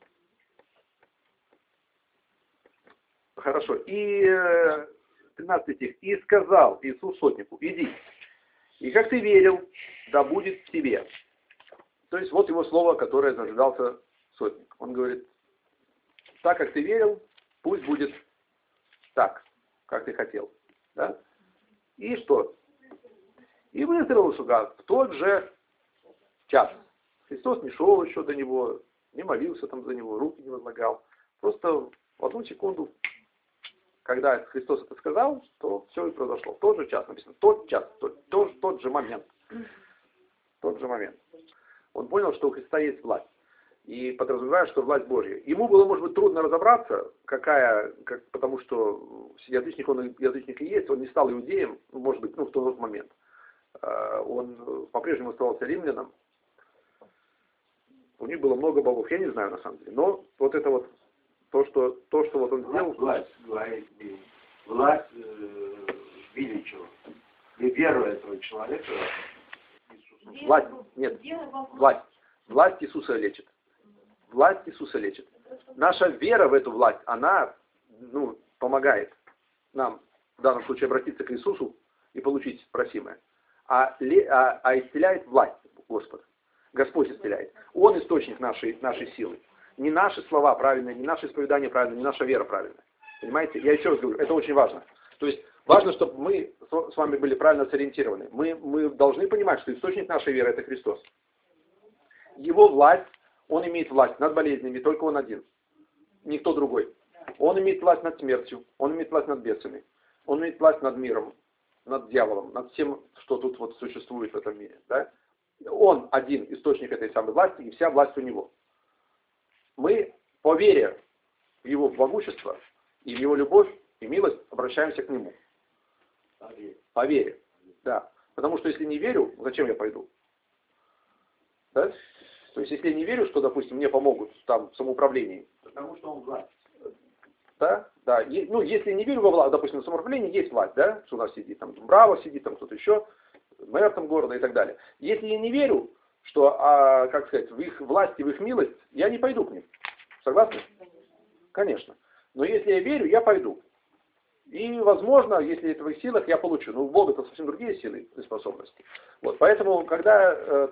Хорошо. И 13 стих. «И сказал Иисус сотнику, иди, и как ты верил, да будет тебе». То есть вот его слово, которое зажидался сотник. Он говорит, так как ты верил, пусть будет так, как ты хотел. Да? И что? И выздоровел слуга в тот же час. Христос не шел еще до него, не молился там за него, руки не возлагал. Просто в одну секунду, когда Христос это сказал, то все и произошло. В тот же час написано, тот час, тот же момент. Тот же момент. Он понял, что у Христа есть власть. И подразумевая, что власть Божья. Ему было, может быть, трудно разобраться, потому что язычник он язычник и есть, он не стал иудеем, может быть, в тот момент. Он по-прежнему оставался римляном. У них было много богов, я не знаю на самом деле. Но вот это вот, то, что вот он сделал... Власть величия. И веру этого человека Иисусу. Власть, нет, власть Иисуса лечит. Власть Иисуса лечит. Наша вера в эту власть, она, помогает нам в данном случае обратиться к Иисусу и получить просимое. А исцеляет власть Господа. Господь исцеляет. Он источник нашей силы. Не наши слова правильные, не наше исповедание правильное, не наша вера правильная. Понимаете? Я еще раз говорю, это очень важно. То есть важно, чтобы мы с вами были правильно сориентированы. Мы должны понимать, что источник нашей веры это Христос. Его власть, он имеет власть над болезнями, только он один. Никто другой. Он имеет власть над смертью, он имеет власть над бесами, он имеет власть над миром, над дьяволом, над всем, что тут вот существует в этом мире. Да? Он один источник этой самой власти, и вся власть у него. Мы, по вере в его могущество и в его любовь и милость, обращаемся к нему. По вере. Да. Потому что если не верю, зачем я пойду? Да? То есть если я не верю, что, допустим, мне помогут там в самоуправлении. Потому что он власть. Да, да. Если не верю во власть, допустим, в самоуправлении есть власть, да, что у нас сидит, там Браво сидит, там кто-то еще, мэр там города и так далее. Если я не верю, что, в их власть и в их милость, я не пойду к ним. Согласны? Конечно. Но если я верю, я пойду. И, возможно, если это в их силах, я получу. Но у Бога это совсем другие силы и способности. Вот, поэтому, когда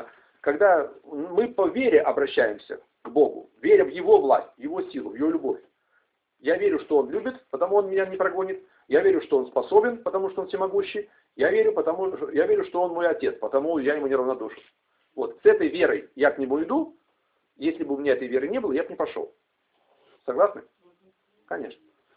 мы по вере обращаемся к Богу, веря в Его власть, в Его силу, в Его любовь. Я верю, что Он любит, потому Он меня не прогонит. Я верю, что Он способен, потому что Он всемогущий. Я верю, что Он мой Отец, потому я Ему неравнодушен. Вот, с этой верой я к Нему иду. Если бы у меня этой веры не было, я бы не пошел. Согласны? Конечно.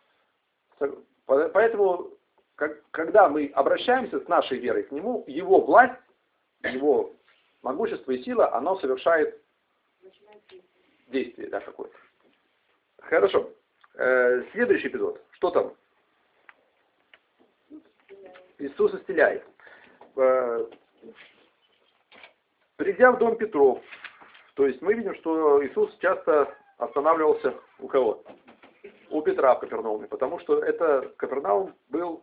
Поэтому, когда мы обращаемся с нашей верой к Нему, Его власть, Его могущество и сила, оно совершает действие, какое-то. Хорошо. Следующий эпизод. Что там? Иисус исцеляет. Придя в дом Петров, То есть мы видим, что Иисус часто останавливался у кого? У Петра в Капернауме, потому что это Капернаум был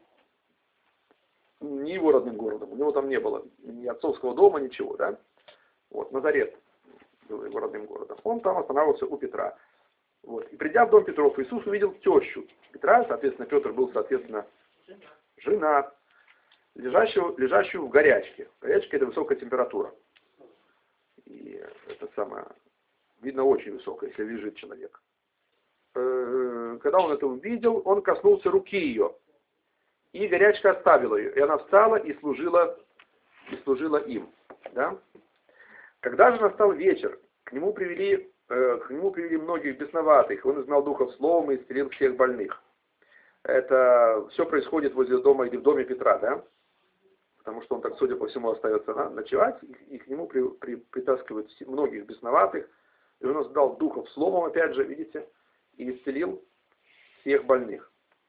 не его родным городом, у него там не было ни отцовского дома, ничего, да? Вот, Назарет был его родным городом. Он там останавливался у Петра. Вот. И придя в дом Петров, Иисус увидел тещу Петра, соответственно, Петр был, соответственно, женат, лежащую в горячке. Горячка — это высокая температура. И это самое, видно, очень высокая, если лежит человек. Когда он это увидел, он коснулся руки ее. И горячка оставила ее. И она встала и служила им. Да? Когда же настал вечер, к нему привели многих бесноватых. Он изгнал духов словом и исцелил всех больных. Это все происходит возле дома, или в доме Петра, да? Потому что он так, судя по всему, остается ночевать, и к нему притаскивают многих бесноватых. И он изгнал духов словом, опять же, видите, и исцелил всех больных.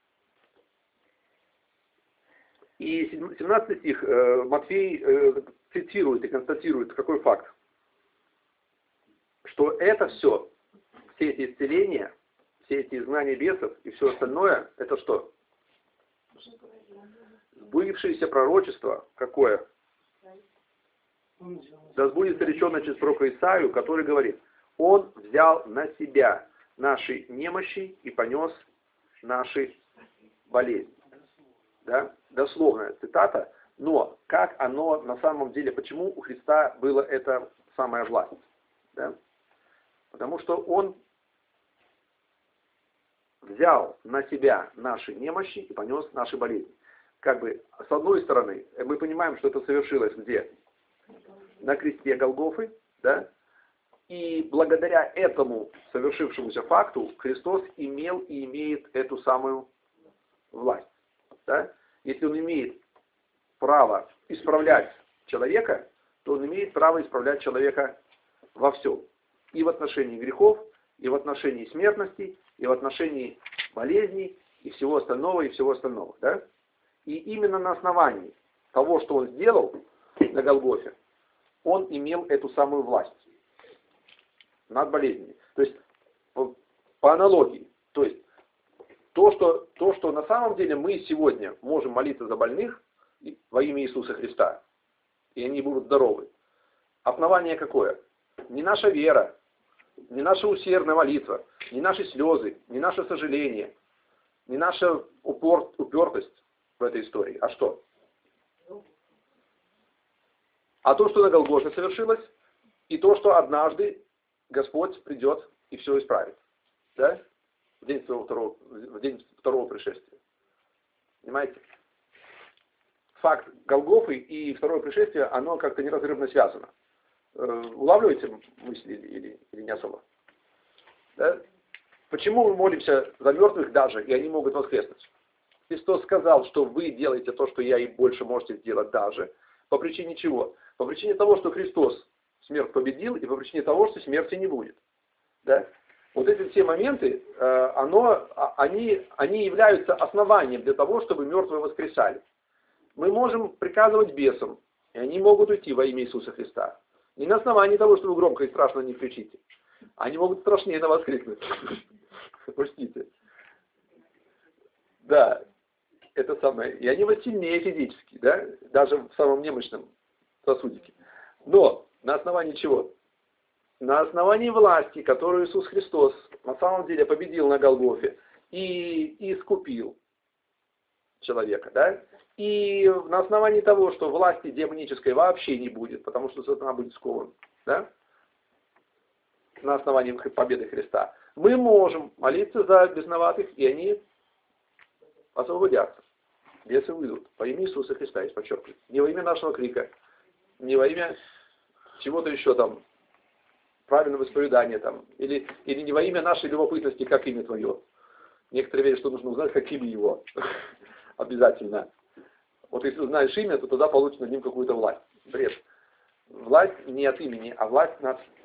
И 17 стих Матфей цитирует и констатирует какой факт? Что это все эти исцеления, все эти изгнания бесов и все остальное, это что? Сбывшееся пророчество какое? Да сбудется речено через пророка Исаию, который говорит: Он взял на себя наши немощи и понес наши болезни. Да? Дословная цитата, но как оно на самом деле, почему у Христа была эта самая власть? Да? Потому что Он взял на себя наши немощи и понес наши болезни. Как бы, с одной стороны, мы понимаем, что это совершилось где? На кресте Голгофы, да? И благодаря этому совершившемуся факту Христос имел и имеет эту самую власть. Да? Если Он имеет право исправлять человека, то Он имеет право исправлять человека во всем. И в отношении грехов, и в отношении смертности, и в отношении болезней, и всего остального. Да? И именно на основании того, что Он сделал на Голгофе, Он имел эту самую власть над болезнями. То есть, по аналогии, то есть, то, что на самом деле мы сегодня можем молиться за больных во имя Иисуса Христа, и они будут здоровы. Основание какое? Не наша вера, не наша усердная молитва, не наши слезы, не наше сожаление, не наша упертость в этой истории. А что? А то, что на Голгофе совершилось, и то, что однажды Господь придет и все исправит. Да? В день второго пришествия. Понимаете? Факт Голгофы и второе пришествие, оно как-то неразрывно связано. Улавливаете мысли или не особо? Да? Почему мы молимся за мертвых даже, и они могут воскреснуть? Христос сказал, что вы делаете то, что я, и больше можете сделать даже. По причине чего? По причине того, что Христос смерть победил, и по причине того, что смерти не будет. Да? Вот эти все моменты, они являются основанием для того, чтобы мертвые воскресали. Мы можем приказывать бесам, и они могут уйти во имя Иисуса Христа. Не на основании того, что вы громко и страшно не кричите. Они могут страшнее на вас крикнуть. Пустите. Да, это самое. И они вот сильнее физически, да, даже в самом немощном сосудике. Но на основании чего? На основании власти, которую Иисус Христос на самом деле победил на Голгофе и искупил человека, да? И на основании того, что власти демонической вообще не будет, потому что сатана будет скован, да? На основании победы Христа, мы можем молиться за бесноватых, и они освободятся. Бесы уйдут. Во имя Иисуса Христа, есть подчеркиваю. Не во имя нашего крика, не во имя чего-то еще там, правильного исповедания там, или не во имя нашей любопытности, как имя Твое. Некоторые верят, что нужно узнать, как имя Его. Обязательно. Вот если узнаешь имя, то тогда получишь над ним какую-то власть. Бред. Власть не от имени, а власть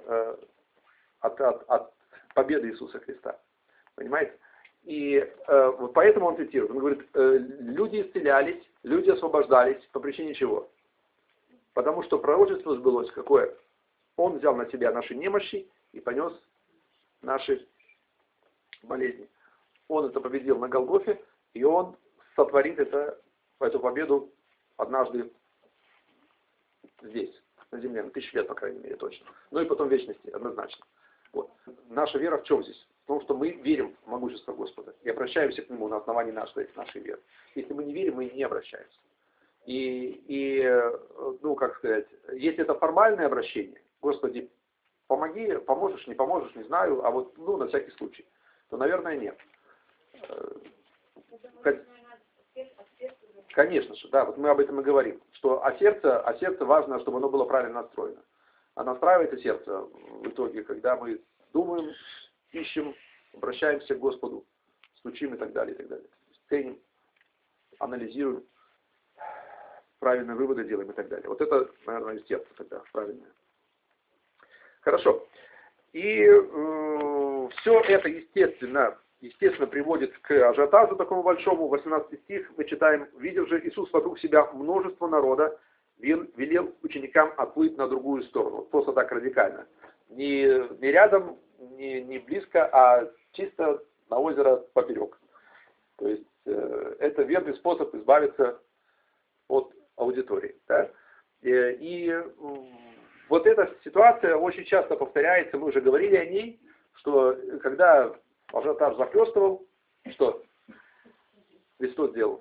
от победы Иисуса Христа. Понимаете? И вот поэтому он цитирует. Он говорит, люди исцелялись, люди освобождались. По причине чего? Потому что пророчество сбылось какое? Он взял на себя наши немощи и понес наши болезни. Он это победил на Голгофе, и Он сотворит эту победу однажды здесь, на земле, на 1000 лет, по крайней мере, точно. Ну и потом в вечности, однозначно. Вот. Наша вера в чем здесь? В том, что мы верим в могущество Господа и обращаемся к Нему на основании нашей веры. Если мы не верим, мы не обращаемся. Ну, как сказать, если это формальное обращение, Господи, помоги, поможешь, не поможешь, не знаю, а вот, ну, на всякий случай, то, наверное, нет. Конечно же, да, вот мы об этом и говорим, что о сердце важно, чтобы оно было правильно настроено. А настраивается сердце в итоге, когда мы думаем, ищем, обращаемся к Господу, стучим и так далее, и так далее. Ценим, анализируем, правильные выводы делаем и так далее. Вот это, наверное, из сердца тогда правильное. Хорошо. И все это, естественно, приводит к ажиотажу такому большому. 18 стих мы читаем: «Видел же Иисус вокруг себя множество народа, велел ученикам отплыть на другую сторону». Вот просто так радикально. Не рядом, не близко, а чисто на озеро поперек. То есть это верный способ избавиться от аудитории. Да? И вот эта ситуация очень часто повторяется, мы уже говорили о ней, что когда ажиотаж захлестывал, что Христос делал?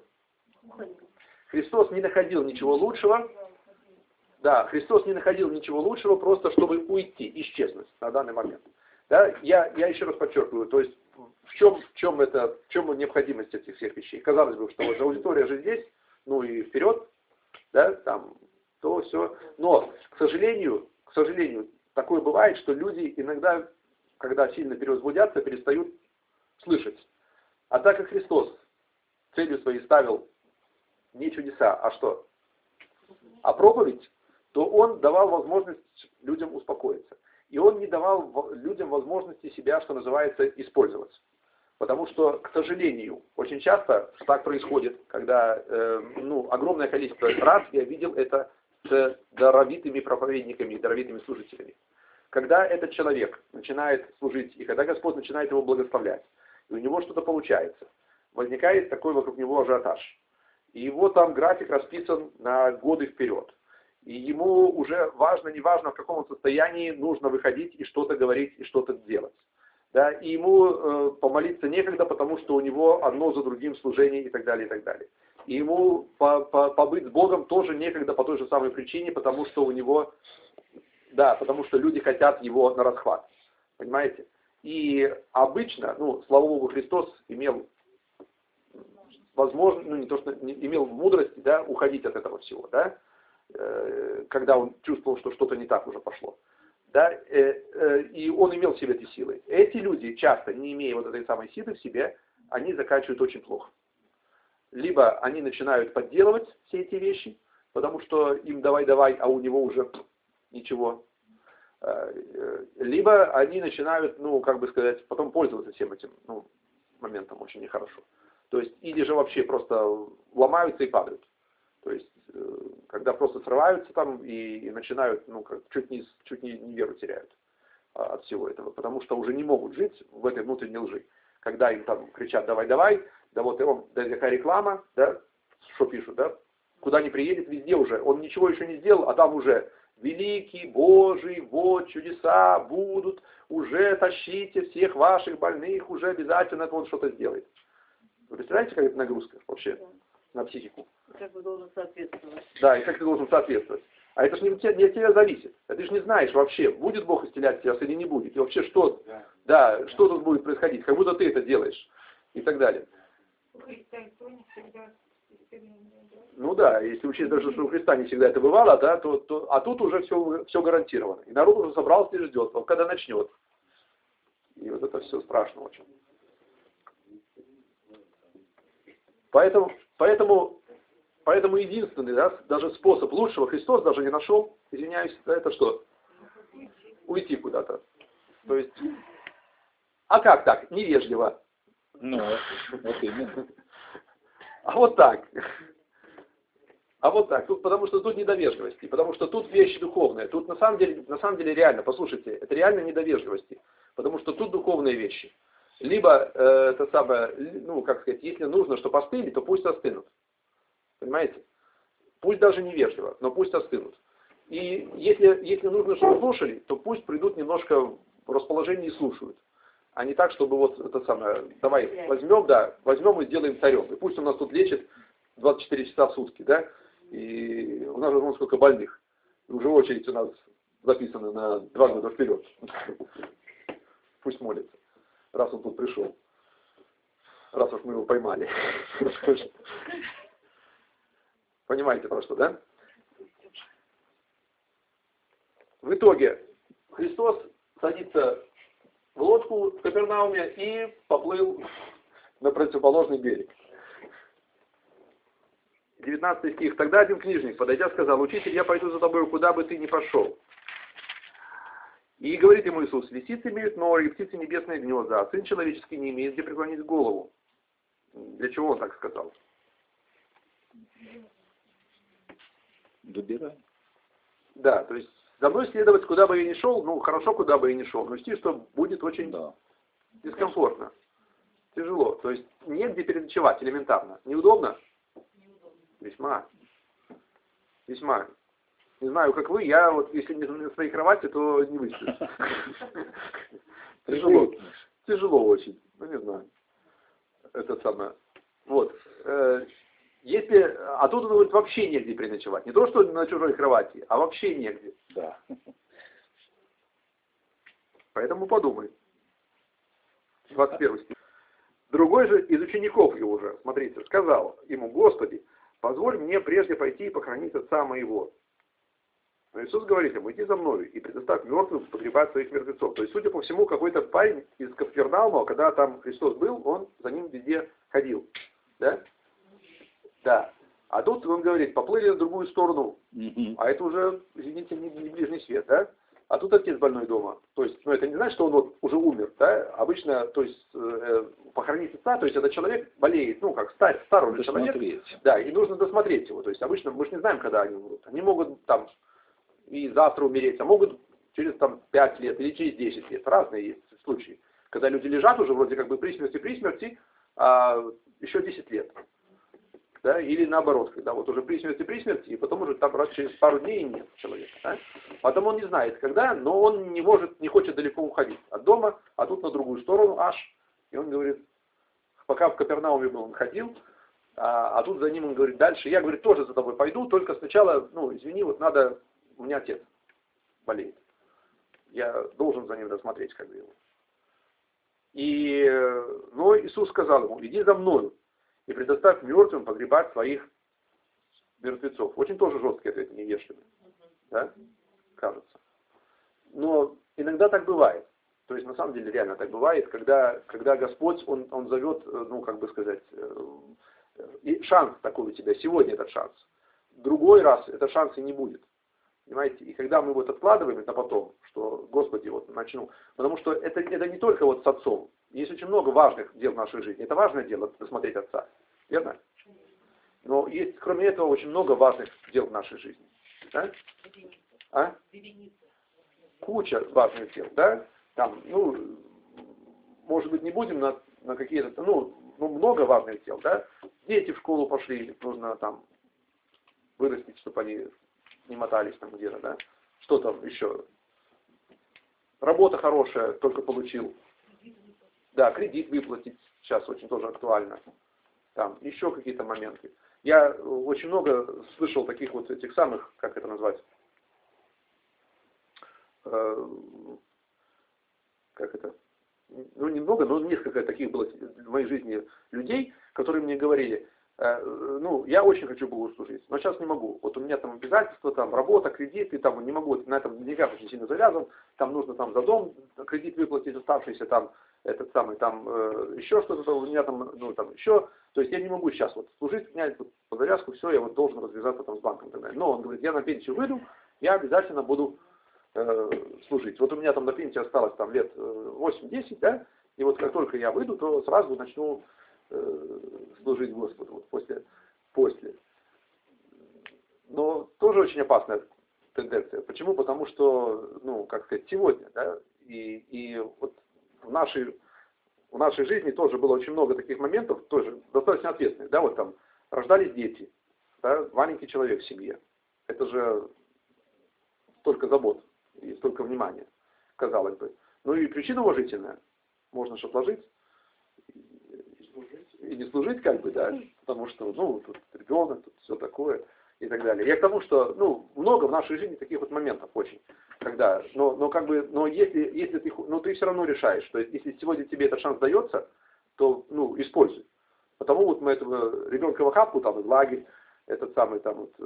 Христос не находил ничего лучшего, да, Христос не находил ничего лучшего, просто чтобы уйти, исчезнуть на данный момент. Да? Я еще раз подчеркиваю, то есть в чем необходимость этих всех вещей? Казалось бы, что вот аудитория же здесь, ну и вперед, да, там, то все. Но, к сожалению, такое бывает, что люди иногда, когда сильно перевозбудятся, перестают слышать. А так как Христос целью своей ставил не чудеса, а что? А проповедь, то Он давал возможность людям успокоиться. И Он не давал людям возможности себя, что называется, использовать. Потому что, к сожалению, очень часто так происходит, когда огромное количество раз я видел это с даровитыми проповедниками, даровитыми служителями. Когда этот человек начинает служить, и когда Господь начинает его благословлять, и у него что-то получается, возникает такой вокруг него ажиотаж. И его там график расписан на годы вперед. И ему уже важно, не важно, в каком состоянии нужно выходить и что-то говорить, и что-то делать. Да, и ему помолиться некогда, потому что у него одно за другим служение и так далее, и так далее. И ему побыть с Богом тоже некогда по той же самой причине, потому что у него, да, потому что люди хотят его на расхват. Понимаете? И обычно, слава Богу, Христос имел возможность, не то что имел мудрость, да, уходить от этого всего, да, когда он чувствовал, что что-то не так уже пошло. Да, и он имел в себе эти силы. Эти люди часто, не имея вот этой самой силы в себе, они заканчивают очень плохо. Либо они начинают подделывать все эти вещи, потому что им давай, а у него уже ничего. Либо они начинают, потом пользоваться всем этим моментом очень нехорошо. То есть, или же вообще просто ломаются и падают. То есть, когда просто срываются там и начинают, чуть не веру теряют от всего этого, потому что уже не могут жить в этой внутренней лжи. Когда им там кричат давай, да вот такая реклама, да, что пишут, да, куда ни приедет, везде уже, он ничего еще не сделал, а там уже великий, Божий, вот чудеса будут, уже тащите всех ваших больных, уже обязательно он что-то сделает. Вы представляете, какая это нагрузка вообще на психику? Как бы должен соответствовать. Да, и как ты должен соответствовать. А это же не от тебя зависит. Ты же не знаешь вообще, будет Бог исцелять тебя или не будет. И вообще, что тут будет происходить, как будто ты это делаешь. И так далее. Ну да, если учесть даже, что у Христа не всегда это бывало, да, а тут уже все гарантировано. И народ уже собрался и ждет, вот когда начнет. И вот это все страшно очень. Поэтому единственный, да, даже способ лучшего Христос даже не нашел, извиняюсь, это что? Уйти куда-то. То есть, а как так? Невежливо. Ну, вот именно. А вот так. А вот так, тут, потому что тут недовежливости, потому что тут вещь духовная. Тут на самом деле реально, послушайте, это реально недовежливости, потому что тут духовные вещи. Либо, это самое, ну, как сказать, если нужно, чтобы остыли, то пусть остынут. Понимаете? Пусть даже невежливо, но пусть остынут. И если нужно, чтобы слушали, то пусть придут немножко в расположение и слушают. А не так, чтобы вот это самое, давай возьмем и сделаем царем. И пусть он нас тут лечит 24 часа в сутки, да? И у нас же вон сколько больных. И уже очередь у нас записана на 2 года вперед. Пусть молится, раз он тут пришел. Раз уж мы его поймали. Понимаете про что, да? В итоге Христос садится в лодку в Капернауме и поплыл на противоположный берег. 19 стих. Тогда один книжник, подойдя, сказал: «Учитель, я пойду за тобой, куда бы ты ни пошел». И говорит ему Иисус: «Лисицы имеют норы, и птицы небесные гнезда, а Сын Человеческий не имеет где преклонить голову». Для чего он так сказал? Выбирай. Да, то есть за мной следовать, куда бы я ни шел, ну хорошо, куда бы я ни шел, но учти, что будет очень дискомфортно, тяжело. То есть негде переночевать элементарно. Неудобно? Весьма. Весьма. Не знаю, как вы, я вот, если не на своей кровати, то не высплюсь. Тяжело. Тяжело очень. Ну, не знаю. Это самое. Вот. А тут, он говорит, вообще негде переночевать. Не то, что на чужой кровати, а вообще негде. Да. Поэтому подумай. 21 стих. Другой же из учеников его уже, смотрите, сказал ему: «Господи, позволь мне прежде пойти и похоронить отца моего». Но Иисус говорит ему: «Иди за мною и предоставь мертвым погребать своих мертвецов». То есть, судя по всему, какой-то парень из Капернаума, когда там Христос был, он за ним везде ходил. Да? Да. А тут он говорит: поплыли на другую сторону. А это уже, извините, не ближний свет, да? А тут отец больной дома. То есть, ну это не значит, что он вот уже умер, да? Обычно, то есть, похоронить отца, то есть это человек болеет, ну как старый уже человек. Да, и нужно досмотреть его. То есть обычно мы же не знаем, когда они умрут. Они могут там и завтра умереть, а могут через там 5 лет или через 10 лет. Разные есть случаи. Когда люди лежат уже вроде как бы при смерти, а еще 10 лет. Да? Или наоборот, когда вот уже при смерти, и потом уже там раз через пару дней нет человека. Да? Потом он не знает, когда, но он не хочет далеко уходить от дома, а тут на другую сторону аж. И он говорит, пока в Капернауме был, он ходил, а тут за ним он говорит дальше: я, говорит, тоже за тобой пойду, только сначала, ну, извини, вот надо, у меня отец болеет. Я должен за ним досмотреть, как бы его. Но Иисус сказал ему: иди за мною и предоставь мертвым погребать своих мертвецов. Очень тоже жесткий ответ, невежливый. Да? Кажется. Но иногда так бывает. То есть на самом деле реально так бывает, когда Господь, Он зовет, ну как бы сказать, и шанс такой у тебя, сегодня этот шанс. Другой раз этот шанс и не будет. Понимаете? И когда мы вот откладываем это потом, что, Господи, вот начну. Потому что это не только вот с отцом. Есть очень много важных дел в нашей жизни. Это важное дело, досмотреть отца. Верно? Но есть, кроме этого, очень много важных дел в нашей жизни. Да? А? Куча важных дел, да? Там, ну, может быть, не будем на какие-то, ну, много важных дел, да? Дети в школу пошли, нужно там вырастить, чтобы они не мотались там где-то, да? Что там еще? Работа хорошая, только получил. Да, кредит выплатить сейчас очень тоже актуально. Там еще какие-то моменты. Я очень много слышал таких вот этих самых, как это назвать, как это, ну немного, но несколько таких было в моей жизни людей, которые мне говорили: ну, я очень хочу Богу служить, но сейчас не могу. Вот у меня там обязательства, там работа, кредиты, там не могу, на этом деньгах очень сильно завязан, там нужно там за дом кредит выплатить, оставшийся там, этот самый, там еще что-то, у меня там, ну там еще, то есть я не могу сейчас вот служить, у меня вот по завязку все, я вот должен развязаться там с банком и так далее. Но он говорит: я на пенсию выйду, я обязательно буду служить. Вот у меня там на пенсии осталось там лет 8-10, да, и вот как только я выйду, то сразу начну служить Господу, вот после. Но тоже очень опасная тенденция. Почему? Потому что, ну, как сказать, сегодня, да, и вот в нашей жизни тоже было очень много таких моментов, тоже достаточно ответственных, да, вот там рождались дети, да, маленький человек в семье. Это же столько забот и столько внимания, казалось бы. Ну и причина уважительная. Можно же отложить и не служить, как бы, да, потому что, ну, тут ребенок, тут все такое и так далее. Я к тому, что, ну, много в нашей жизни таких вот моментов очень, когда, но как бы, но если ты, ну, ты все равно решаешь, что если сегодня тебе этот шанс дается, то, ну, используй. Потому вот мы этого ребенка в охапку, там, в лагерь, этот самый, там, вот,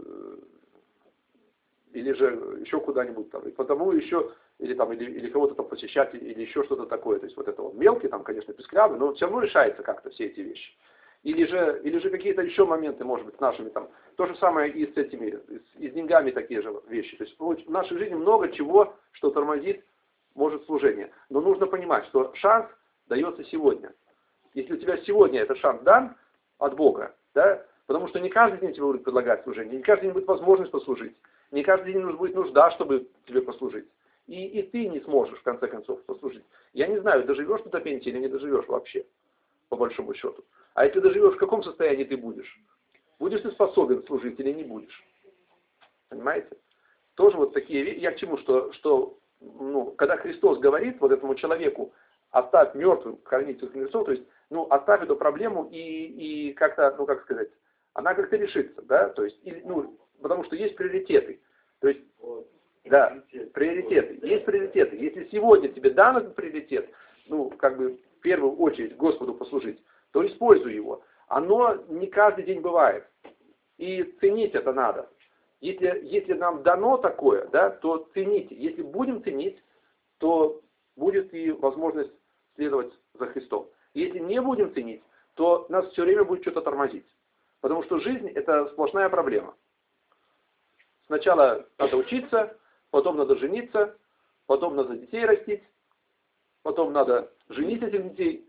или же еще куда-нибудь там, и потому еще, или там, или кого-то там посещать, или еще что-то такое. То есть вот это вот мелкий, там, конечно, песклявый, но все равно решается как-то все эти вещи. Или же какие-то еще моменты, может быть, с нашими там. То же самое и с этими, и с деньгами такие же вещи. То есть в нашей жизни много чего, что тормозит, может, служение. Но нужно понимать, что шанс дается сегодня. Если у тебя сегодня этот шанс дан от Бога, да, потому что не каждый день тебе будут предлагать служение, не каждый день будет возможность послужить. Не каждый день будет нужда, чтобы тебе послужить. И ты не сможешь, в конце концов, послужить. Я не знаю, доживешь ты до пенсии или не доживешь вообще, по большому счету. А если доживешь, в каком состоянии ты будешь? Будешь ты способен служить или не будешь? Понимаете? Тоже вот такие вещи. Я к чему, что ну, когда Христос говорит вот этому человеку, оставь мертвым, кормить своих мертвецов, то есть, ну, оставь эту проблему и как-то, ну, как сказать, она как-то решится, да, то есть, ну, потому что есть приоритеты. То есть, да, приоритеты. Есть приоритеты. Если сегодня тебе дан этот приоритет, ну, как бы, в первую очередь Господу послужить, то используй его. Оно не каждый день бывает. И ценить это надо. Если нам дано такое, да, то цените. Если будем ценить, то будет и возможность следовать за Христом. Если не будем ценить, то нас все время будет что-то тормозить. Потому что жизнь – это сплошная проблема. Сначала надо учиться, потом надо жениться, потом надо детей растить, потом надо женить этих детей,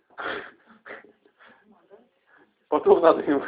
потом надо им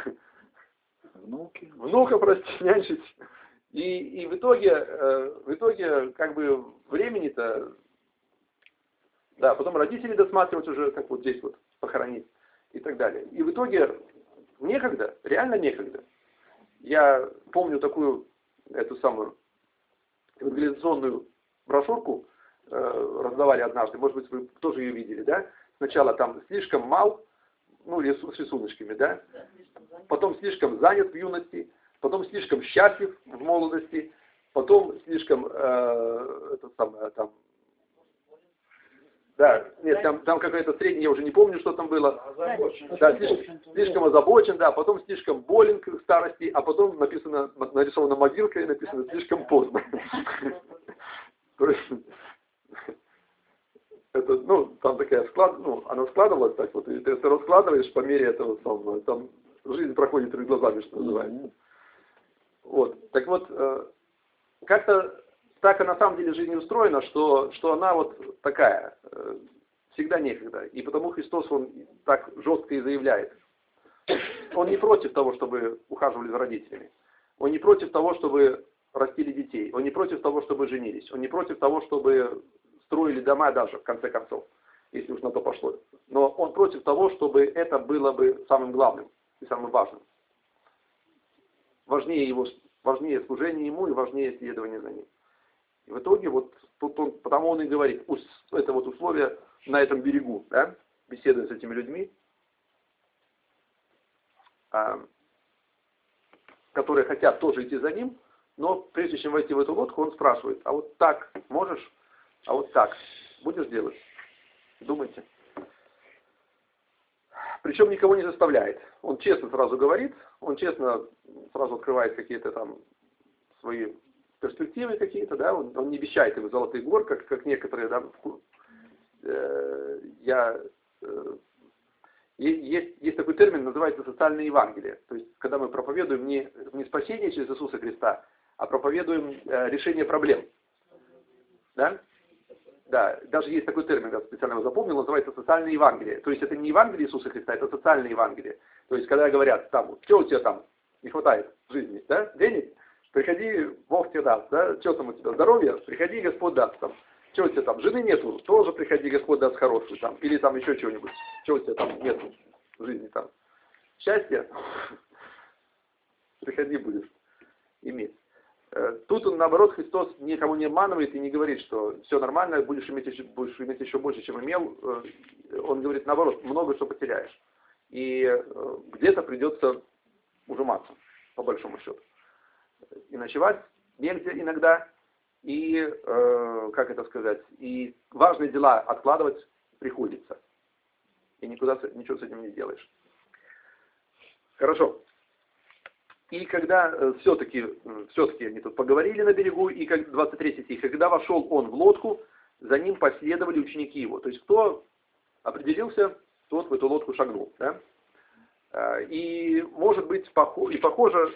внуков растить, нянчить. И в итоге, как бы, времени-то, да, потом родителей досматривать уже, как вот здесь вот, похоронить и так далее. И в итоге некогда, реально некогда. Я помню такую, эту самую евангелизационную брошюрку раздавали однажды, может быть, вы тоже ее видели, да? Сначала там слишком мал, ну, с рисуночками, да? Потом слишком занят в юности, потом слишком счастлив в молодости, потом слишком, это самое, там, да, нет, там какая-то средняя, я уже не помню, что там было. Да, слишком озабочен, да, потом слишком болен к старости, а потом нарисована могилка и написано слишком поздно. То есть, это, ну, там такая она складывалась так вот, и ты раскладываешь по мере этого самого, там жизнь проходит перед глазами, что называется. Вот, так вот, как-то так и на самом деле жизнь устроена, что она вот такая, всегда некогда. И потому Христос, Он так жестко и заявляет. Он не против того, чтобы ухаживали за родителями. Он не против того, чтобы растили детей. Он не против того, чтобы женились. Он не против того, чтобы строили дома даже, в конце концов, если уж на то пошло. Но Он против того, чтобы это было бы самым главным и самым важным. Важнее служение Ему и важнее следование за Ним. И в итоге, вот тут потому он и говорит, это вот условие на этом берегу, да, беседуя с этими людьми, которые хотят тоже идти за ним, но прежде чем войти в эту лодку, он спрашивает, а вот так можешь, а вот так будешь делать? Думайте. Причем никого не заставляет. Он честно сразу говорит, он честно сразу открывает какие-то там свои перспективы какие-то, да, он не обещает им золотых гор, как некоторые, да, есть такой термин, называется социальное Евангелие. То есть, когда мы проповедуем не спасение через Иисуса Христа, а проповедуем решение проблем. Да? Да, даже есть такой термин, я специально его запомнил, называется социальное Евангелие. То есть, это не Евангелие Иисуса Христа, это социальное Евангелие. То есть, когда говорят, там, что у тебя там не хватает в жизни, да, денег? приходи, Бог тебе даст, да, что там у тебя, здоровье, приходи, Господь даст, там, что у тебя там, жены нету, тоже приходи, Господь даст хорошую, там, или там еще чего-нибудь, что у тебя там нету в жизни, там, счастье, приходи, будешь иметь. Тут он, наоборот, Христос никому не обманывает и не говорит, что все нормально, будешь иметь еще больше, чем имел. Он говорит, наоборот, много что потеряешь. И где-то придется ужиматься, по большому счету. И ночевать негде иногда, и, как это сказать, и важные дела откладывать приходится. И никуда ничего с этим не сделаешь. Хорошо. И когда все-таки они тут поговорили на берегу, и как 23 стих, когда вошел он в лодку, за ним последовали ученики его. То есть кто определился, тот в эту лодку шагнул. Да? И может быть, похоже,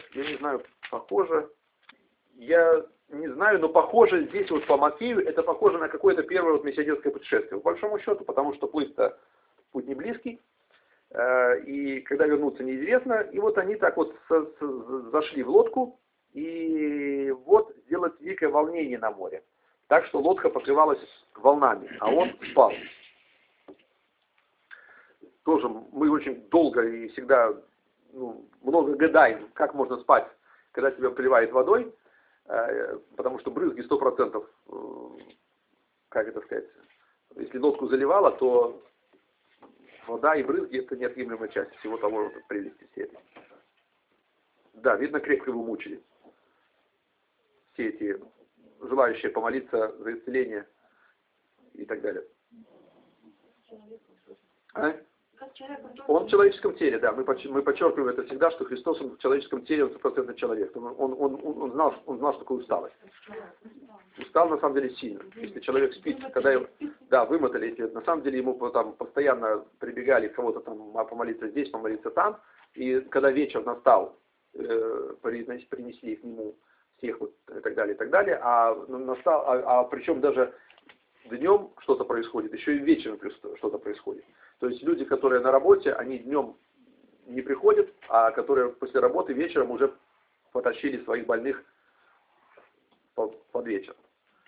я не знаю, но похоже здесь вот по Матфею, это похоже на какое-то первое вот миссионерское путешествие, по большому счету, потому что плыть-то путь не близкий. И когда вернуться неизвестно, и вот они так вот зашли в лодку, и вот сделалось великое волнение на море. Так что лодка покрывалась волнами, а он спал. Тоже мы очень долго и всегда много гадаем, как можно спать, когда тебя поливает водой, потому что брызги 100%, как это сказать, если лодку заливало, то вода и брызги — это неотъемлемая часть всего того, вот, прелести всей этой. Да, видно, крепко его мучили. Все эти желающие помолиться за исцеление и так далее. А? Он в человеческом теле, да. Мы подчеркиваем это всегда, что Христос, он в человеческом теле, он 100% человек. Он знал, что такое усталость. Устал на самом деле сильно. Если человек спит, когда его, да, вымотали, если на самом деле ему там постоянно прибегали кого-то там помолиться здесь, помолиться там, и когда вечер настал, принесли к нему всех вот, и так далее, а причем даже днем что-то происходит, еще и вечером что-то происходит. То есть люди, которые на работе, они днем не приходят, а которые после работы вечером уже потащили своих больных под вечер.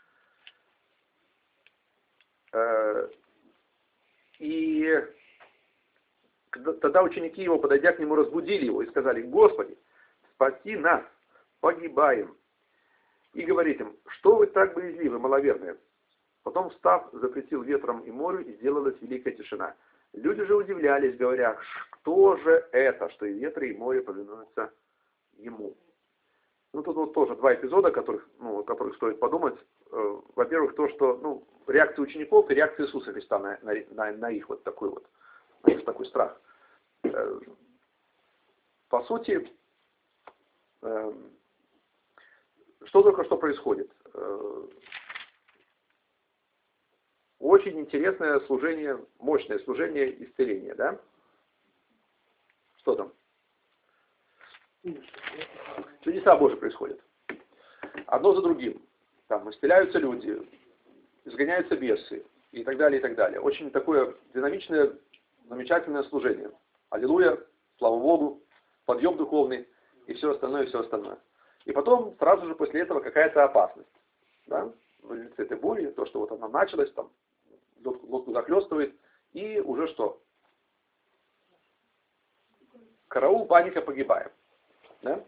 И тогда ученики его, подойдя к нему, разбудили его и сказали: «Господи, спаси нас, погибаем». И говорит им: «Что вы так боязливы, маловерные?» Потом, встав, запретил ветром и морю, и сделалась великая тишина. Люди же удивлялись, говоря: «Кто же это, что и ветры, и море повинуются ему?» Ну, тут вот тоже два эпизода, о которых стоит подумать. Во-первых, то, что реакция учеников и реакция Иисуса Христа на их вот такой вот, на их такой страх. По сути, что только что происходит? Очень интересное служение, мощное служение исцеления, да? Что там? Чудеса Божьи происходят. Одно за другим. Там исцеляются люди, изгоняются бесы и так далее, и так далее. Очень такое динамичное, замечательное служение. Аллилуйя, слава Богу, подъем духовный и все остальное, и все остальное. И потом, сразу же после этого какая-то опасность. Да? В лице этой бури, то, что вот она началась, там, лодку захлестывает, и уже что? Караул, паника, погибаем. Да?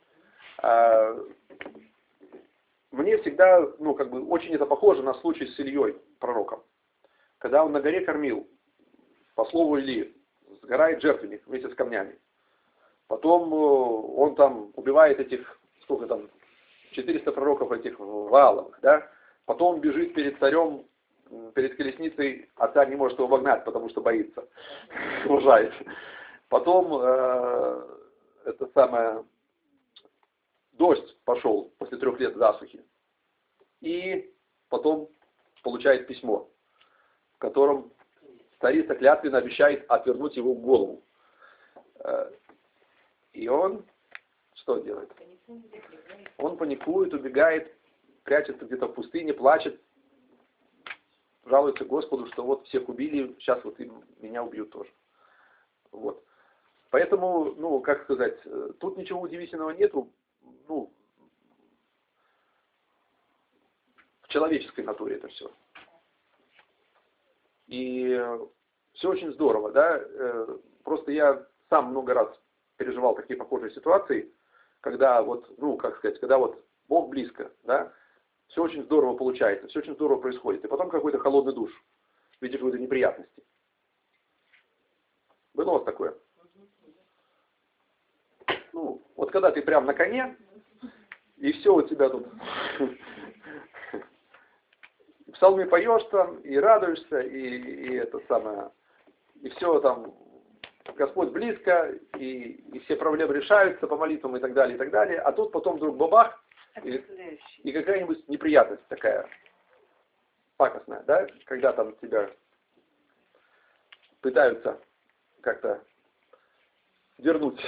Мне всегда, очень это похоже на случай с Ильей, пророком. Когда он на горе кормил, по слову Илии, сгорает жертвенник вместе с камнями. Потом он там убивает этих, 400 пророков этих Вааловых, да? Потом он бежит перед царем, перед колесницей, а царь не может его вогнать, потому что боится, уважает. Потом дождь пошел после 3 лет засухи. И потом получает письмо, в котором царица клятвенно обещает отвернуть его голову. И он что делает? Он паникует, убегает, прячется где-то в пустыне, плачет, жалуется Господу, что вот всех убили, сейчас вот и меня убьют тоже. Вот. Поэтому, как сказать, тут ничего удивительного нету. в человеческой натуре это все. И все очень здорово, да. Просто я сам много раз переживал такие похожие ситуации, когда вот, ну, как сказать, когда вот Бог близко, да, все очень здорово получается, все очень здорово происходит. И потом какой-то холодный душ в виде какой-то неприятности. Было у вас такое? Ну, вот когда ты прям на коне, и все у тебя тут. Псалмы поешь там, и радуешься, и это самое, и все там, Господь близко, и все проблемы решаются по молитвам и так далее, и так далее. А тут потом вдруг бабах, и какая-нибудь неприятность такая пакостная, да, когда там тебя пытаются как-то вернуть.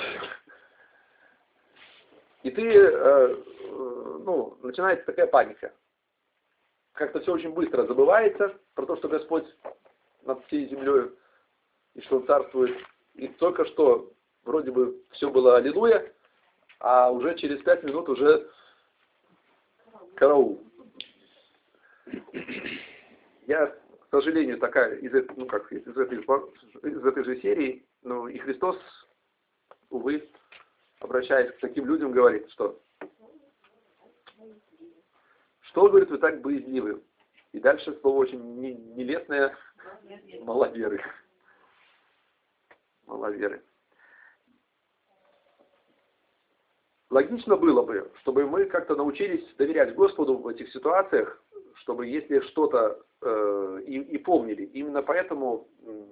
И ты, ну, начинается такая паника. Как-то все очень быстро забывается про то, что Господь над всей землей, и что Он царствует. И только что вроде бы все было аллилуйя, а уже через 5 минут уже караул. Я, к сожалению, такая из этой же серии, ну и Христос, увы, обращаясь к таким людям, говорит, что говорит, вы так боязливы? И дальше слово очень нелестное, маловеры. Маловеры. Логично было бы, чтобы мы как-то научились доверять Господу в этих ситуациях, чтобы если что-то и помнили. Именно поэтому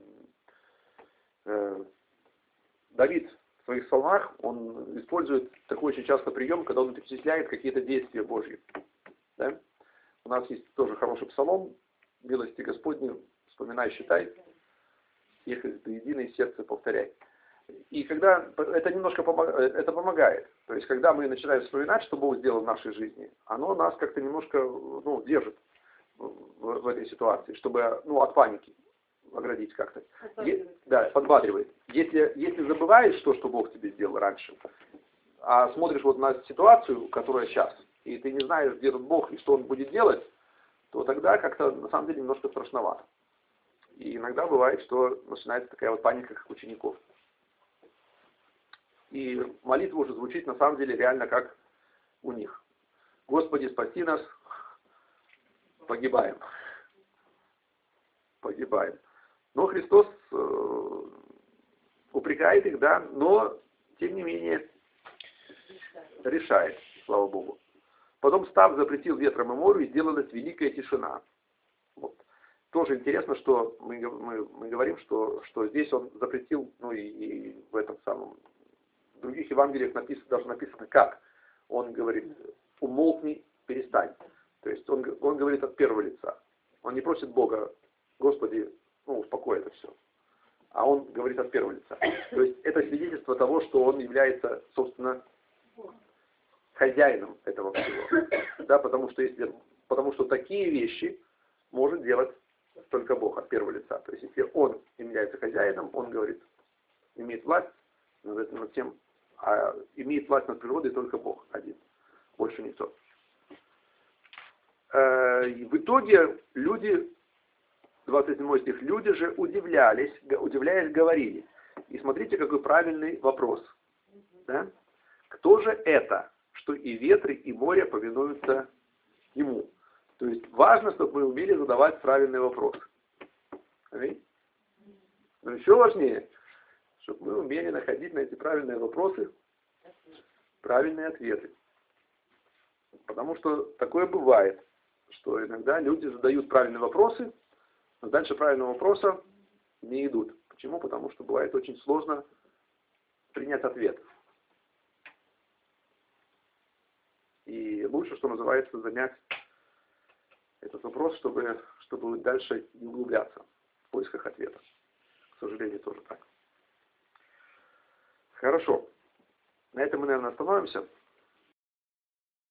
Давид в своих псалмах, он использует такой очень часто прием, когда он перечисляет какие-то действия Божьи. Да? У нас есть тоже хороший псалом, «Милости Господни, вспоминай, считай, их до единой сердце повторяй». И когда это немножко помогает. То есть, когда мы начинаем вспоминать, что Бог сделал в нашей жизни, оно нас как-то немножко, ну, держит в этой ситуации, чтобы, ну, от паники оградить как-то. Да, подбадривает. Если забываешь то, что Бог тебе сделал раньше, а смотришь вот на ситуацию, которая сейчас, и ты не знаешь, где тут Бог и что Он будет делать, то тогда как-то на самом деле немножко страшновато. И иногда бывает, что начинается такая вот паника, как учеников. И молитва уже звучит на самом деле реально как у них. Господи, спаси нас, погибаем. Погибаем. Но Христос упрекает их, да, но тем не менее решает, слава Богу. Потом став запретил ветром и морю, и сделалась великая тишина. Вот. Тоже интересно, что мы говорим, что здесь он запретил, ну и в этом самом, в других Евангелиях даже написано как. Он говорит, умолкни, перестань. То есть он говорит от первого лица. Он не просит Бога, Господи, ну, успокой это все. А он говорит от первого лица. То есть это свидетельство того, что он является, собственно, хозяином этого всего. Да, потому что такие вещи может делать только Бог от первого лица. То есть если он является хозяином, он говорит, имеет власть над тем, а имеет власть над природой только Бог один. Больше никто. И в итоге люди, 27 стих, люди же удивляясь, говорили. И смотрите, какой правильный вопрос. Да? Кто же это, что и ветры, и море повинуются ему? То есть важно, чтобы мы умели задавать правильные вопросы. Но еще важнее, чтобы мы умели находить на эти правильные вопросы правильные ответы. Потому что такое бывает, что иногда люди задают правильные вопросы, но дальше правильного вопроса не идут. Почему? Потому что бывает очень сложно принять ответ. И лучше, что называется, занять этот вопрос, чтобы дальше не углубляться в поисках ответа. К сожалению, тоже так. Хорошо. На этом мы, наверное, остановимся.